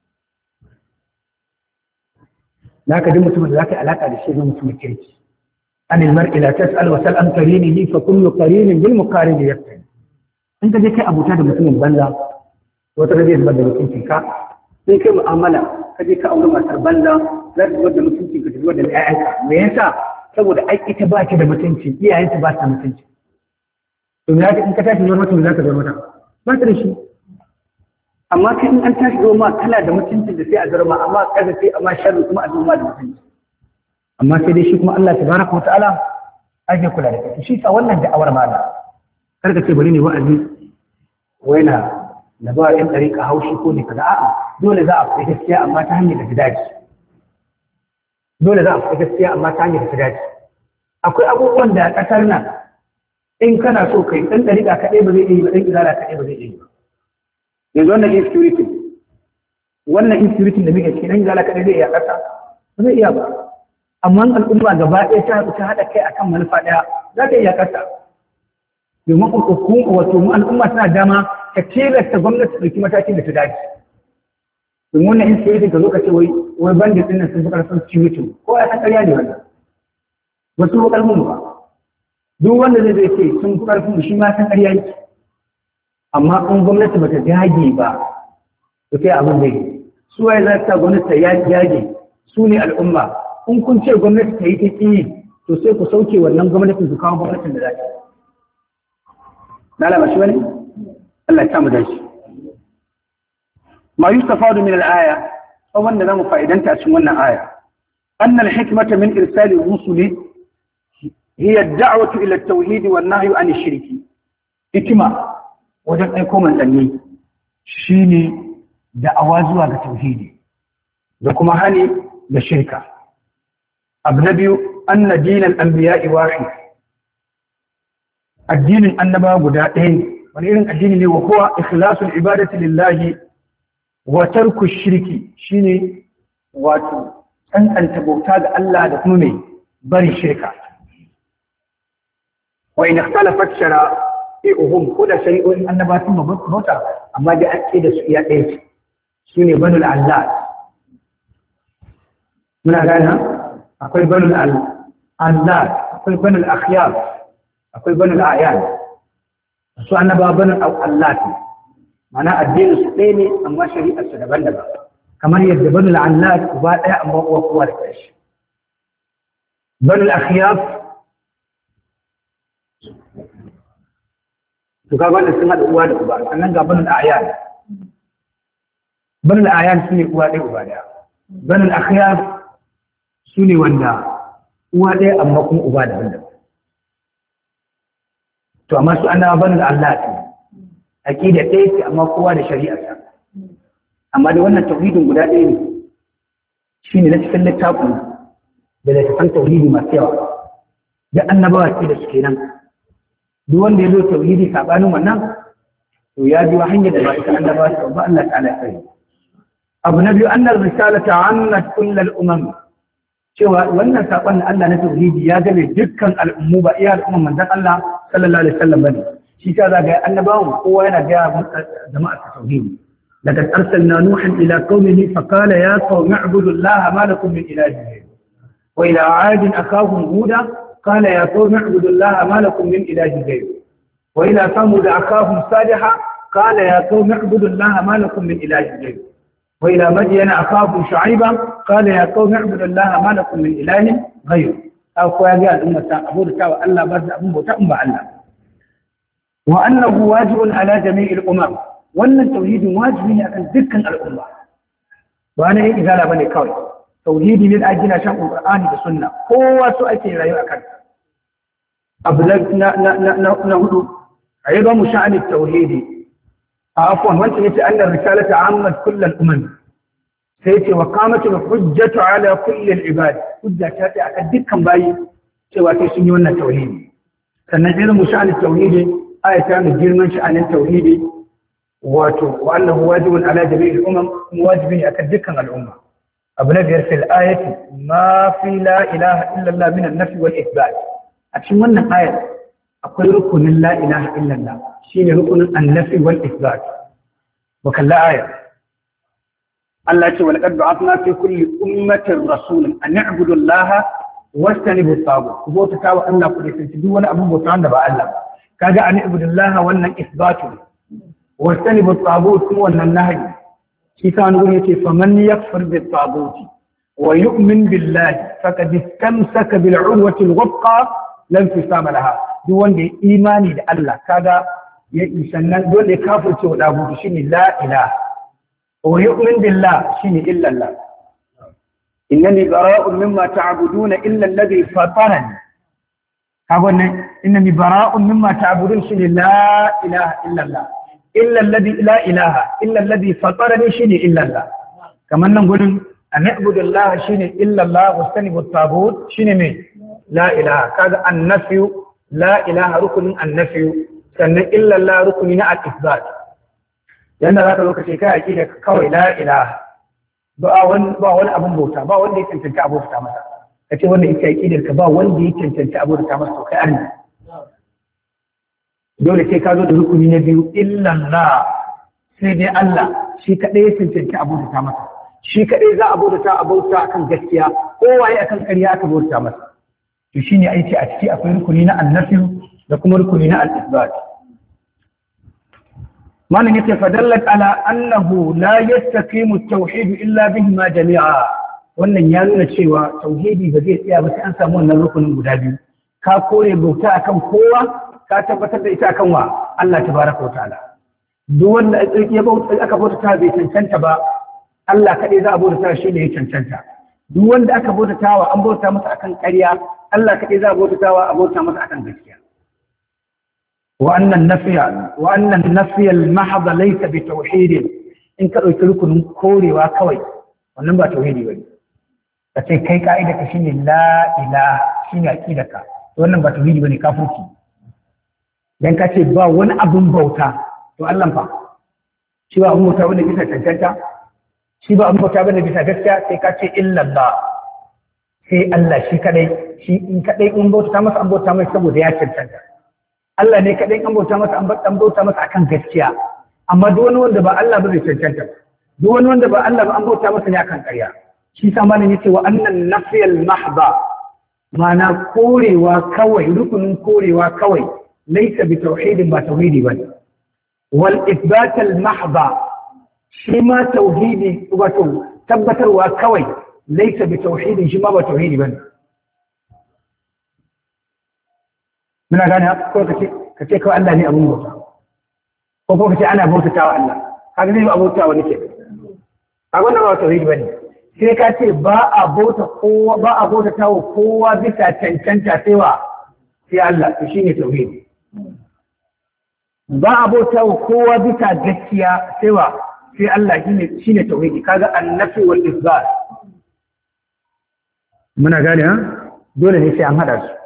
za ka ji mutumin da za ka yi alaƙa da shi zai mutumin kirki an ilmar ila tas'al wa sal an karinihi fa kullu qarinin bil muqarin yaqtani in ka je kai abuta da mutumin banza wata da zai zubar da mutuncin ka sai kai mu'amala ka je ka aure matar banza za ta zubar da mutuncin ka ta zubar da ƴaƴanka me yasa saboda ai ita ba ta da mutunci iyayenta ba ta mutunci to ya in ka tashi zuwa mutum za ka zama mata ba ta da shi amma kai in an tashi zuwa ma kana da mutuncin da sai a zarma amma kaza sai amma sharri kuma a zuwa da mutunci amma sai dai shi kuma Allah tabaraka wa ta'ala ake kula da kai shi sa wannan da'awar mala kar ka ce bari ne wa'azi wai na da ba yan dariƙa haushi ko ne kaza a'a dole za a fi gaskiya amma ta hanyar da ta dace dole za a fi gaskiya amma ta hanyar da ta dace akwai abubuwan da ƙasar nan in kana so kai ɗan ɗariƙa kaɗai ba zai iya yi ba ɗan izala kaɗai ba zai iya yi ba yanzu wannan insecurity wannan insecurity da muke cikin ɗan izala kaɗai zai iya ƙasa ba zai iya ba amma al'umma gaba ɗaya ta ta haɗa kai akan manufa ɗaya za ta iya ƙasa domin hukum wato mu al'umma tana dama ta tilasta gwamnati ta ɗauki matakin da ta dace domin wannan insecurity ka zo ka ce wai wai bandit ɗin nan sun fi ƙarfin security ko ya san ƙarya ne wannan wasu fi ƙarfin ba duk wanda zai zai ce sun fi ƙarfin shi ma san ƙarya yake amma in gwamnati ba ta dage ba to kai abin zai su waye za ta gwamnati ta yage su ne al'umma in kun ce gwamnati ta yi ta ƙi to sai ku sauke wannan gwamnatin su kawo gwamnatin da za ta dala ba shi wani Allah ya samu dashi ma yustafadu min al-aya aw wanda zamu fa'idanta a cikin wannan aya anna al-hikmata min irsali rusuli hiya ad-da'watu ila at-tauhid wan-nahyu 'an ash-shirki hikima wajen aiko manzanni shine da'awa zuwa ga tauhidi da kuma hani da shirka abu na biyu anna dinal anbiya'i wahid addinin annaba guda ɗaya ne wani irin addini ne wa huwa ikhlasul ibadati lillahi wa tarku shirki shine wato tsantsanta bauta ga Allah da kuma mai bari shirka wa in ikhtalafat shara'i'uhum ko da shari'o'in annaba sun bauta amma da ake da su iya ɗaya ce su ne banul Allah muna gane akwai banul Allah akwai banul akhyar akwai banul ayan su annaba banul Allah ne mana addinin su ɗaya ne amma shari'ar su daban-daban kamar yadda banul Allah uba ɗaya amma uwa kowa da kashi banul akhyar to kaga wannan sun haɗa uwa da uba sannan ga banul ayan banul ayan su ne uwa ɗaya uba ɗaya banul akhyar su ne wanda uwa ɗaya amma kuma uba daban-daban to amma su annabawa banul Allah ne aqida ɗaya ce amma kowa da shari'arsa amma da wannan tauhidin guda ɗaya ne shine na cikin littafin da littafin tauhidi masu yawa da annabawa ce da suke nan duk wanda ya zo tauhidi sabanin wannan to ya biyo hanyar da ba ita annabawa ta ba Allah ta'ala ya sani abu na biyu annar risalata annat kullal umam cewa wannan sakon na Allah na tauhidi ya game dukkan al'ummu ba iya al'umman manzon Allah sallallahu alaihi wasallam bane shi ta zaga annabawan kowa yana ga jama'a ta tauhidi laqad arsalna nuhan ila qaumihi fa qala ya qaumi ibudu allaha ma lakum min ilahin ghayruh wa ila 'adin akhahum huda qala ya qaumi ibudu allaha ma lakum min ilahin ghayruh wa ila thamud akhahum salihah qala ya qaumi ibudu allaha ma lakum min ilahin ghayruh wa ila madyan akhahum shu'ayban qala ya qaumi ibudu allaha ma lakum min ilahin ghayruh aw ko ya ga al'umma ta abu da tawa Allah ba da abun bauta in ba Allah وأنه واجب على جميع الأمم وأن التوحيد واجب أن ذكر الأمة وأنا إذا لا بني كوي توحيد من أجل شرع القرآن والسنة هو سؤال لا يؤكد أبلغنا نهدو عظم شأن التوحيد عفوا وأنت يتأنى الرسالة عامة كل الأمم سيتي وقامت الحجة على كل العباد حجة تأتي أكد ذكر باي سوى تسميون التوحيد فنعلم شأن التوحيد آية من جرمان شأن التوحيد وأنه واجب على جميع الأمم واجب أكدك الأمة أبنى في الآية ما في لا إله إلا الله من النفي والإثبات أكشن من الآية أقول ركن لا إله إلا الله شين ركن النفي والإثبات وكلا آية الله ولقد بعثنا في كل أمة رسولا أن نعبد الله واجتنبوا الطاغوت وبوت تاوى الله قد يسجدوا ولا أبو بوتان دبا الله kaga an ibudillah wannan isbatu wa tanibu at-taghut wannan nahyi shi kan gurin yace faman yakfur bit-taghut wa yu'min billahi faqad istamsaka bil urwati al wuthqa lam fisama laha duk wanda ya imani da Allah kaga ya sannan dole ya kafirce wa dagutu shine la ilaha wa yu'min billah shine illa Allah innani bara'un mimma ta'buduna illa alladhi fatarani kaga wannan innani bara'un mimma ta'budun shine la ilaha illa Allah illa alladhi la ilaha illa alladhi fatarani shine illa Allah kaman nan gurin an na'budu Allah shine illa Allah wastanibu at-taghut shine me la ilaha kaga an-nafyu la ilaha rukunin an-nafyu sannan illa Allah rukuni na al-isbat yanda zaka lokaci kai aqida kawai la ilaha ba wani ba wani abun bauta ba wanda ya cancanta abota masa kace wanda yake aqidar ka ba wanda ya cancanta abota masa to kai annabi dole sai ka zo da rukuni na biyu illa Allah sai dai Allah shi kadai ya cancanta abota masa shi kadai za a bauta abota akan gaskiya kowaye akan ƙarya aka bauta masa to shine aiki a ciki akwai rukuni na annafi da kuma rukuni na al-isbat malam yake fadallat ala annahu la yastaqimu at-tauhid illa bihima jami'a wannan ya nuna cewa tauhidi ba zai tsaya ba sai an samu wannan rukunin guda biyu ka kore bauta akan kowa ka tabbatar da ita akan wa Allah tabaraka wa ta'ala duk wanda ya bauta aka bauta ta bai cancanta ba Allah kadai za a bauta shi ne ya cancanta duk wanda aka bauta wa an bauta masa akan ƙarya Allah kadai za a bauta wa a bauta masa akan gaskiya وأن النفي وأن النفي المحض ليس بتوحيد إن كانوا يتركون كوري وكوي ونبى توحيدي بني فكي كي قاعدة شيني لا إله شيني أكيدك ونبى توحيدي بني كافرتي dan ka ce ba wani abun bauta to Allah fa shi ba abun bauta bane bisa cancanta shi ba abun bauta bane bisa gaskiya sai ka ce illa Allah sai Allah shi kadai shi in kadai in bauta masa an bauta mai saboda ya cancanta Allah ne kaɗai an bauta masa an bauta masa akan gaskiya amma duk wani wanda ba Allah ba zai cancanta duk wani wanda ba Allah ba an bauta masa ne akan ƙarya shi sa malam yace wa annan nafyal mahdha ma'ana korewa kawai rukunin korewa kawai laysa bi tauhidin ba tauhidi bane wal ithbat al mahdha shi ma tauhidi wato tabbatarwa kawai laysa bi tauhidin shi ma ba tauhidi bane muna gane ko kace kace kawai Allah ne abun bauta ko ko kace ana bautatawa Allah kaga zai bautawa nake a wannan ba tauhidi bane sai ka ce ba a bauta kowa ba a bautatawa kowa bisa cancanta sai wa sai Allah to shine tauhidi ba a bautawa kowa bisa gaskiya sai wa sai Allah shine shine tauhidi kaga annafi wal isbat muna gane ha dole ne sai an hada su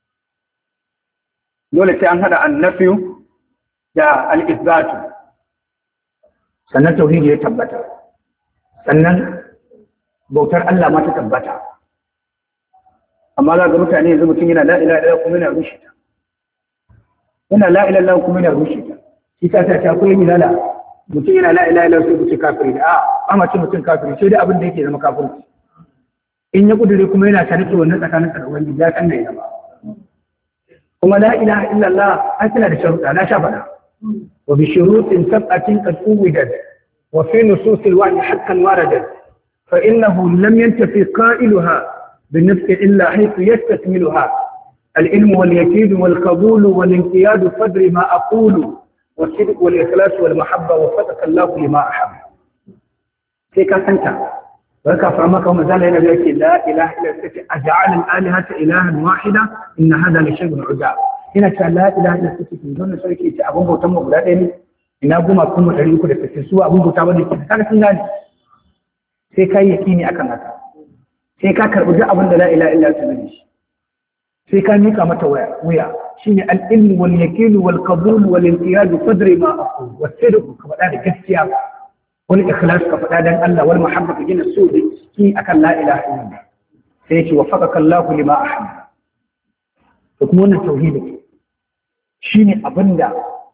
dole sai an hada annafiyu da al-isbatu sannan tauhidi ya tabbata sannan bautar Allah ma ta tabbata amma za ga mutane yanzu mutum yana la ilaha illallah kuma yana rushe ta yana la ilaha illallah kuma yana rushe ta shi ta ta ta kullum ilala mutum yana la ilaha illallah sai mutum kafiri da a amma ce mutum kafiri sai dai abin da yake zama kafirci in ya kudure kuma yana tare da wannan tsakanin da ubangiji ya kanna ya ba kuma la ilaha illallah an tana da sharuɗa na sha faɗa wa bi shurutin sab'atin qad uwidat wa fi nusus al-wahy haqqan waradat fa innahu lam yantafi qailuha bi nafsi illa haythu yastakmiluha al-ilm wal yaqin wal qabul wal inqiyad fadri ma aqulu والصدق والإخلاص والمحبة وفتك الله لما أحب sai ka santa barka fa maka kuma zalla yana yake la ilaha illa anta aj'al al-alihata ilahan wahida inna hadha la shay'un ujab ina ta la ilaha illa anta don sarki ce abun bautan mu guda ɗaya ne ina goma kuma ɗari uku da sittin su abun bauta bane ke kaga sun gani sai ka yi yakini akan haka sai ka karbi duk abin da la ilaha illa anta ne sai ka mika mata waya wuya shine al-ilm wal yaqin wal qabul wal inqiyad fadri ma aqul was sidq ka faɗa da gaskiya wal ikhlas ka faɗa dan Allah wal mahabba ka gina so da ki akan la ilaha illallah sai yace wafaqaka Allah lima ahabba to kuma wannan tauhidi shine abinda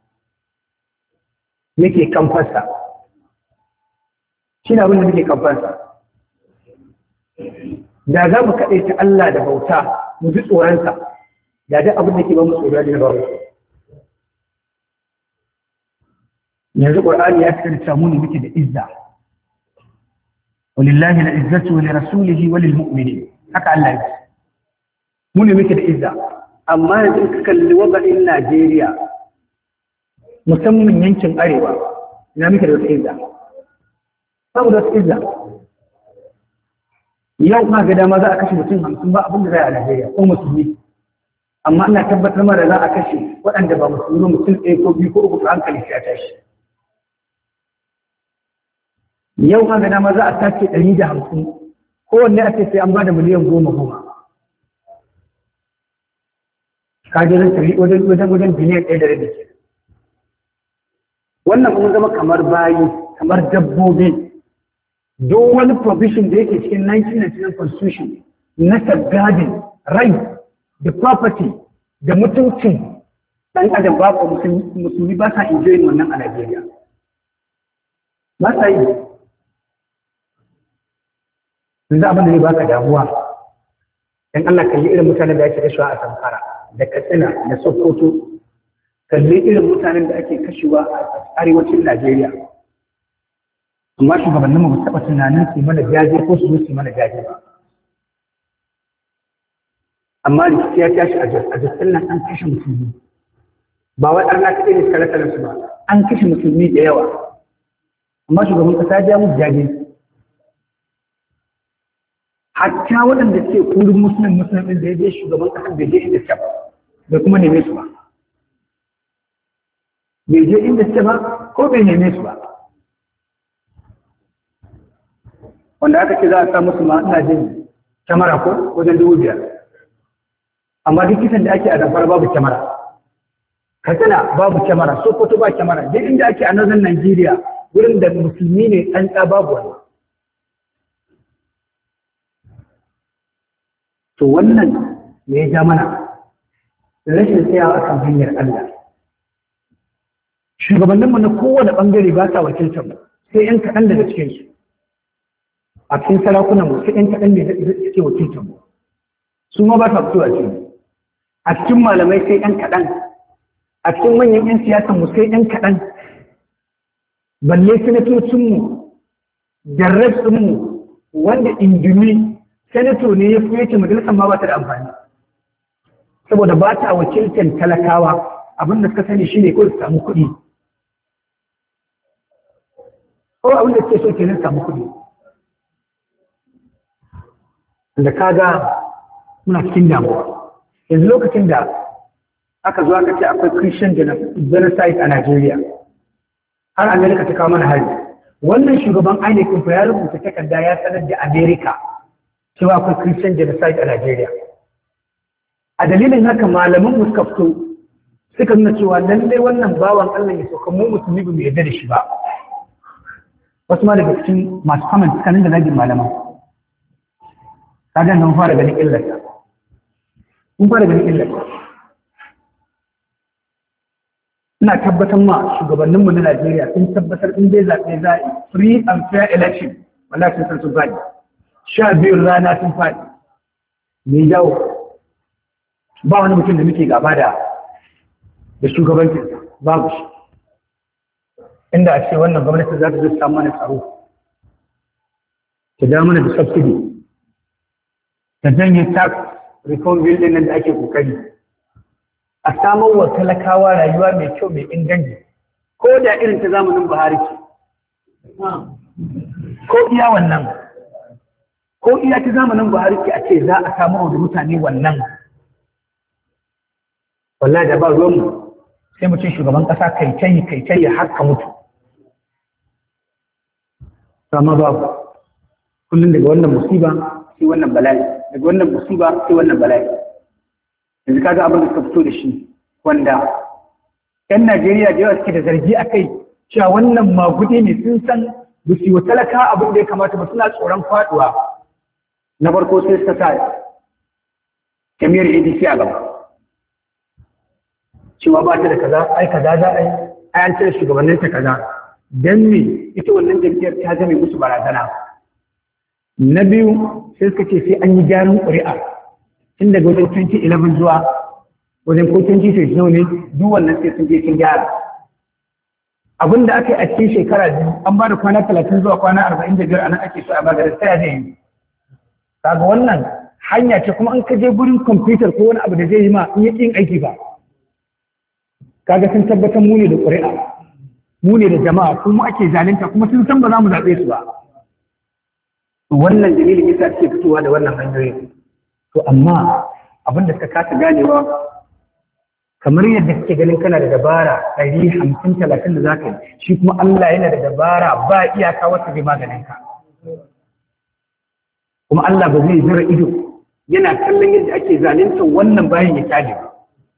yake kamfasa shine abinda yake kamfasa da za mu kaɗai ta Allah da bauta mu ji tsoronsa da duk abin da ke ba mu tsoro da ba yanzu ƙur'ani ya fitar da mu ne muke da izza walillahi al-izzatu wa lirasulihi wa lilmu'minin haka Allah ya ce mu ne muke da izza amma yanzu ka kalli waba'in Najeriya musamman yankin arewa ina muke da wata izza babu da wata izza yau ma ga dama za a kashe mutum hamsin ba abin da zai a Najeriya ko musulmi amma ina tabbatar ma da za a kashe waɗanda ba musulmi mutum ɗaya ko biyu ko uku hankali sai a tashi yau ma ga dama za a sace ɗari da hamsin kowanne a ce sai an ba da miliyan goma goma kajirin tari wajen wajen wajen biliyan ɗaya da rabi ke wannan kuma zama kamar bayi kamar dabbobi duk wani provision da yake cikin nineteen ninety-nine constitution na safeguarding right da property da mutuncin ɗan adam ba ko musulmi ba sa enjoying wannan a Najeriya ba sa yi yanzu abin da zai baka damuwa dan Allah kalli irin mutanen da ake kashewa a Zamfara da Katsina da Sokoto kalli irin mutanen da ake kashewa a arewacin Najeriya amma shugabannin mu ba taɓa tunanin su mana jaje ko su su mana jaje ba amma rikici ya tashi a jasar nan an kashe musulmi ba wai an lafi ne kare su ba an kashe musulmi da yawa amma shugaban kasa ya musu jaje hatta waɗanda ke kurin musulun musulun da ya je shugaban ƙasar bai je inda suke ba bai kuma neme su ba bai je inda suke ba ko bai neme su ba wanda aka ce za a samu su ma ina jin kyamara ko wajen dubu biyar amma duk kisan da ake a Zamfara babu kyamara Katsina babu kyamara Sokoto ba kyamara duk inda ake a nazar Najeriya wurin da musulmi ne tsantsa babu wani to wannan me ya ja mana rashin tsayawa kan hanyar Allah shugabanninmu na kowane ɓangare ba sa wakiltar mu sai ‘yan kaɗan daga cikinsu a cikin sarakunan mu sai ‘yan kaɗan ne suke wakiltar mu su ma ba sa fito a cikin a cikin malamai sai ‘yan kaɗan a cikin manyan ‘yan siyasan mu sai ‘yan kaɗan balle sanatocinmu da rassinmu wanda indumi senator ne ya fi yake majalisar ma ba ta da amfani saboda ba ta wakiltar talakawa abin da suka sani shine ko su samu kuɗi ko abin da suke so kenan samu kuɗi da kaga muna cikin damuwa yanzu lokacin da aka zo aka ce akwai Christian genocide a Najeriya har Amerika ta kawo mana hari wannan shugaban I N E C fa ya rubuta takarda ya sanar da Amerika cewa akwai Christian genocide a Najeriya. A dalilin haka malaman mu suka fito suka nuna cewa lallai wannan bawan Allah ya sauka mu musulmi ba mu yarda da shi ba. Wasu ma daga cikin masu comment suka nuna zagin malaman. Kaga mun fara ganin illarsa. Mun fara ganin illarsa. Ina tabbatar ma shugabanninmu na Najeriya sun tabbatar in dai zaɓe za a yi free and fair election wallahi sun san su zaɓi. Sha biyun rana sun faɗi mai jawo ba wani mutum da muke gaba da da shugabancinsa babu shi inda a ce wannan gwamnati za ta zo samu mana tsaro ta ja mana da subsidy ta janye tax reform bill din nan da ake kokari a samar wa talakawa rayuwa mai kyau mai inganci ko da irin ta zamanin Buhari ce ko iya wannan ko iya ta zamanin Buhari ke a ce za a samu da mutane wannan wallahi da ba ruwanmu sai mu ce shugaban kasa kai tayi kai tayi har ka mutu amma babu kullum daga wannan musiba sai wannan bala'i daga wannan musiba sai wannan bala'i yanzu kaga abin da suka fito da shi wanda yan Najeriya da yawa suke da zargi a kai cewa wannan magudi ne sun san ba su yi wa talaka abin da ya kamata ba suna tsoron faduwa na farko sai suka sa jami'ar A D C a gaba cewa ba ta da kaza ai kaza za a yi ai an cire shugabannin ta kaza dan me ita wannan jam'iyyar ta zame musu barazana na biyu sai suka ce sai an yi gyaran ƙuri'a tun daga wajen twenty eleven zuwa wajen ko twenty twenty ne duk wannan sai sun je sun gyara abin da aka yi a cikin shekara biyu an ba da kwana talatin zuwa kwana arba'in da biyar a nan ake so a maganin sai zai yi kaga wannan hanya ce kuma an ka je gurin kwamfutar ko wani abu da zai yi ma in yi yin aiki ba kaga sun tabbatar mu ne da ƙuri'a mu ne da jama'a kuma ake zalunta kuma sun san ba za mu zaɓe su ba wannan dalilin yasa ake fitowa da wannan hanyoyi to amma abin da suka kasa ganewa kamar yadda kake ganin kana da dabara ɗari hamsin talatin da za ka yi shi kuma Allah yana da dabara ba iyaka wata zai maganin ka kuma Allah ba zai zira ido yana kallon yadda ake zalunta wannan bayan ya kyale ba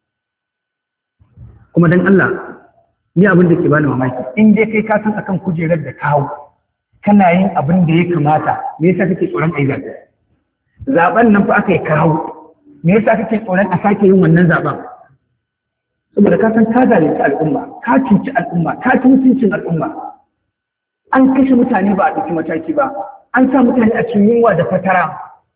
kuma dan Allah ni abin da ke bani mamaki in dai kai ka san akan kujerar da ka hau kana yin abin da ya kamata me yasa kake tsoron ai zaɓe zaben nan fa aka yi ka hau me yasa kake tsoron a sake yin wannan zaben saboda ka san ka zalunci al'umma ka cuci al'umma ka ci mutuncin al'umma an kashe mutane ba a ɗauki mataki ba an sa mutane a cikin yunwa da fatara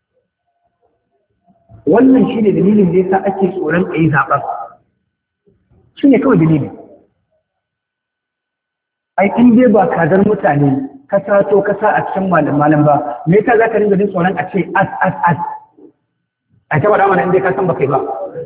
wannan shi ne dalilin da yasa ake tsoron a yi zaben shi ne kawai dalilin ai in dai ba kazar mutane ka sato ka sa a cikin malam malam ba me yasa za ka ringa jin tsoron a ce as as as a ta faɗa mana in dai ka san ba kai ba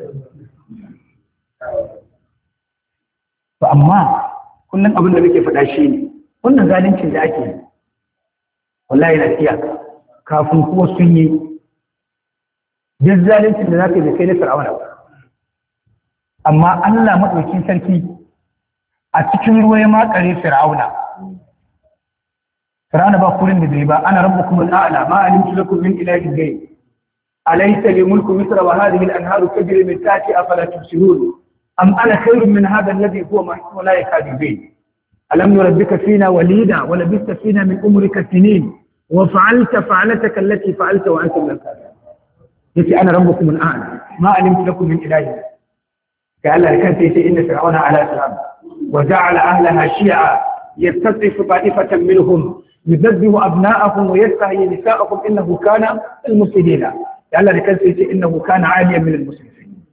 to amma kullum abin da muke faɗa shi ne wannan zalincin da ake yi wallahi na iyaka kafin kuwa sun yi duk zalincin da za ka yi da kai na fir'auna ba amma Allah maɗaukin sarki a cikin ruwa ya makare fir'auna fir'auna ba kurin da bai ba ana rabbukum al'ala ma alimtu lakum min ilahin ghayr alaysa li mulku misra wa hadhihi al-anharu tajri min tahti afala tubsirun am ana khayrun min hadha alladhi huwa mahsun la yakadu bi alam nurabbika fina walida wa labista fina min umrika sinin wa fa'alta fa'alataka allati fa'alta wa anta min al-kafirin yace ana rabbukum al'ala ma alimtu lakum min ilahin ka Allah kan sai inna fir'auna ala salam وجعل أهلها شيعا يستضعف طائفة منهم يذبح أبناءهم ويستحيي نساءهم إنه كان المفسدين لعل ذلك إنه كان عاليا من المسرفين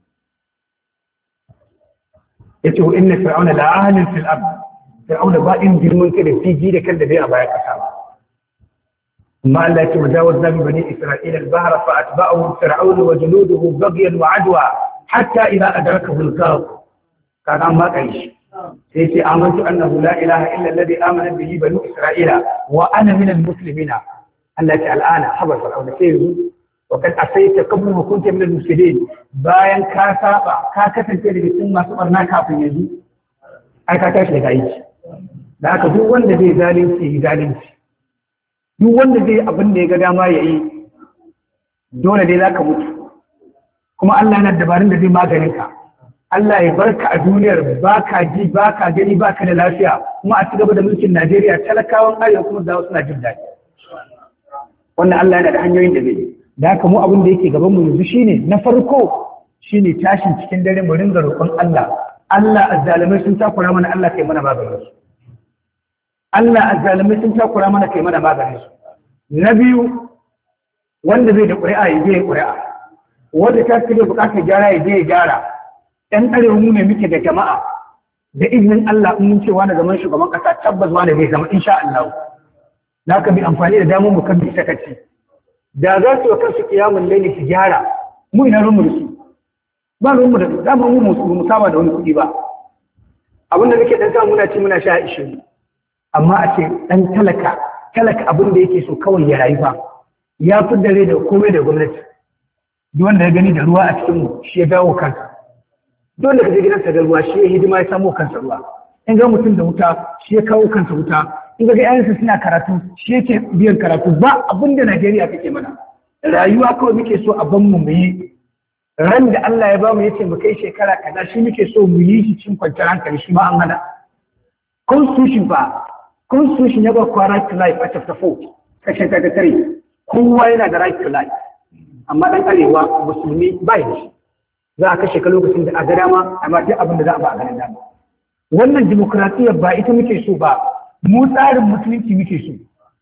يتو إن فرعون لعال في الأرض فرعون بائن بالمنكر في جيل كالذي أبا يكسر ما لا تجاوزنا ببني إسرائيل البحر فأتبعهم فرعون وجنوده بغيا وعدوى حتى إذا أدركه الغرق كان ما تعيش سيتي آمنت أنه لا إله إلا الذي آمن به بنو إسرائيل وأنا من المسلمين التي الآن حبر فرعون سيره وقد أسيت قبل وكنت من المفسدين باين كاسابا كاكتا تلي ثم صبرنا كافي يجي أي كاتاش لغايش da aka duk wanda zai zalunci yi zalunci duk wanda zai abin da ya ga dama ya yi dole dai za ka mutu kuma Allah yana dabarun da zai maganin ka Allah ya barka a duniyar baka ji baka gani baka da lafiya kuma a cigaba da mulkin Najeriya talakawan arewa kuma da suna jin daɗi wannan Allah yana da hanyoyin da zai yi da haka mu abin da yake gaban mu yanzu shine na farko shine tashin cikin dare mu ringa roƙon Allah Allah azzalimai sun takura mana Allah kai mana maganin su Allah azzalimai sun takura mana kai mana maganin su na biyu wanda zai da ƙuri'a ya je ƙuri'a wanda ta kike buƙatar gyara ya je ya gyara ɗan arewa mu ne muke da jama'a da izinin Allah in mun ce wani zaman shugaban ƙasa tabbas wani zai zama insha Allah za ka bi amfani da damar mu kan bi sakaci da za su kan su kiyamun laili su gyara mu ina rumu da su ba rumu da dama mu mu saba da wani kuɗi ba abin da muke dan samu muna ci muna sha ishirin amma a ce dan talaka talaka abin da yake so kawai ya rayu fa ya fi dare da komai da gwamnati duk wanda ya gani da ruwa a cikin mu shi ya dawo kansa dole ka je gidansa da ruwa shi ya hidima ya samu kansa ruwa in ga mutum da wuta shi ya kawo kansa wuta in ga ƴaƴansa suna karatu shi yake biyan karatu ba abin da Najeriya take mana rayuwa kawai muke so a ban mu mu yi ran da Allah ya ba mu yace mu kai shekara kaza shi muke so mu yi shi cikin kwanciyar hankali shi ma an hana constitution ba constitution ya ba kwa right to life a chapter four section thirty-three kowa yana da right to life amma dan arewa musulmi ba shi za a kashe ka lokacin da a ga dama amma duk abin da za a ba a ganin dama wannan demokradiyyar ba ita muke so ba mu tsarin musulunci muke so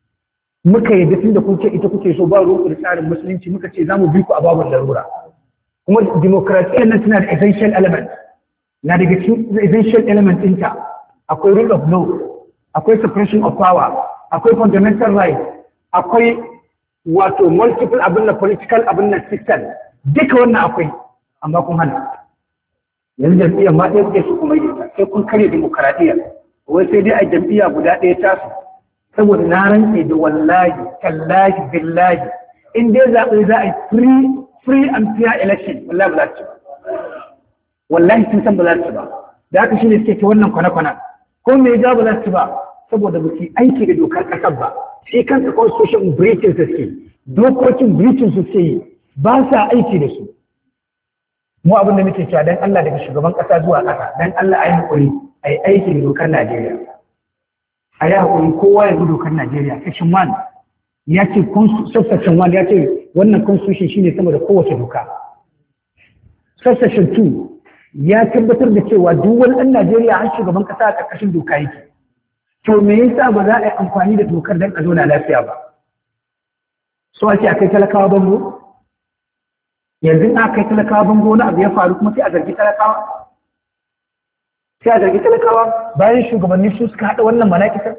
muka yi tun da kuke ita kuke so ba ruwan da tsarin musulunci muka ce za mu bi ku a babin larura kuma demokradiyyar nan tana da essential element na daga cikin essential element ɗinta akwai rule of law, akwai separation of power, akwai fundamental rights, akwai wato multiple abin na political abin na system, duka wannan akwai, amma kun hana. Yanzu jam'iyyar ma ɗaya kuke su kuma yi sai kun karya demokaradiyya, wai sai dai a jam'iyya guda ɗaya tasu, saboda na rantse da wallahi, tallahi, billahi, in dai zaɓe za a yi free, free and fair election, wallahi ba za su ba. Wallahi sun san ba za su ba. Da haka shi ne suke ta wannan kwana-kwana. Ko me ja ba za su ba, saboda ba su aiki da dokar ƙasar ba. Sai kansa constitution breaching su suke, dokokin breaching su suke yi, ba sa aiki da su. Mu abin da muke cewa dan Allah daga shugaban ƙasa zuwa ƙasa, dan Allah a yi haƙuri, a yi aiki da dokar Najeriya. A yi haƙuri kowa ya bi dokar Najeriya. Section one ya ce, subsection one ya ce wannan constitution shi ne sama da kowace doka. Subsection two ya tabbatar da cewa duk wani ɗan Najeriya har shugaban ƙasa a ƙarƙashin doka yake. To me yasa ba za a yi amfani da dokar don a zauna lafiya ba? So ake a kai talakawa bango? Yanzu na kai talakawa bango na abu ya faru kuma sai a zargi talakawa? Sai a zargi talakawa bayan shugabanni su suka haɗa wannan mala'ikar?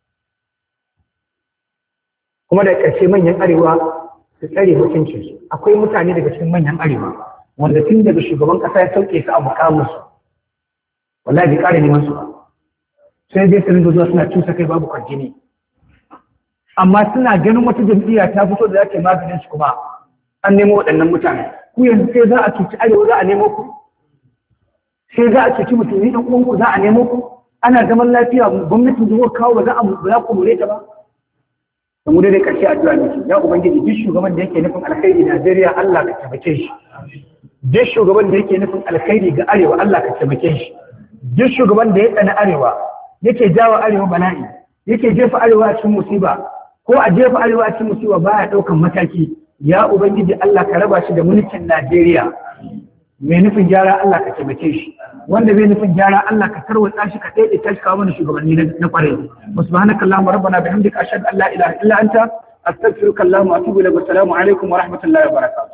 Kuma da ƙarshe manyan arewa su tsare mutuncinsu. Akwai mutane daga cikin manyan arewa wanda tun daga shugaban ƙasa ya sauke su a mukaminsu. Wallahi bai ƙara neman su ba. Sai dai su rinda zuwa suna cusa kai babu kwarjini. Amma suna ganin wata jam'iyya ta fito da za ta maganin su kuma an nemo waɗannan mutane. Ku yanzu sai za a cuci arewa za a nemo ku? Sai za a cuci musulmi ɗan uwanku za a nemo ku? Ana zaman lafiya gwamnatin zuwa kawo ba za a ba za ku more ta ba? Da mu dai ƙarshe addu'a ne. Ya Ubangiji duk shugaban da yake nufin alkhairi Najeriya Allah ka taimake shi. Duk shugaban da yake nufin alkhairi ga arewa Allah ka taimake shi. Duk shugaban da ya tsana arewa yake jawo arewa bala'i, yake jefa arewa a cikin musiba, ko a jefa arewa a cikin musiba baya ɗaukan mataki. Ya Ubangiji Allah ka raba shi da mulkin Najeriya. Mai nufin gyara Allah ka taimake shi, wanda bai nufin gyara Allah ka tarwatsa shi ka tsaye ta shi kawo mana shugabanni na kwarai. Subhanaka Allahumma rabbana bihamdika ashhadu an la ilaha illa anta astaghfiruka Allahumma wa atubu ilaik. Assalamu alaikum wa rahmatullahi wa barakatuh.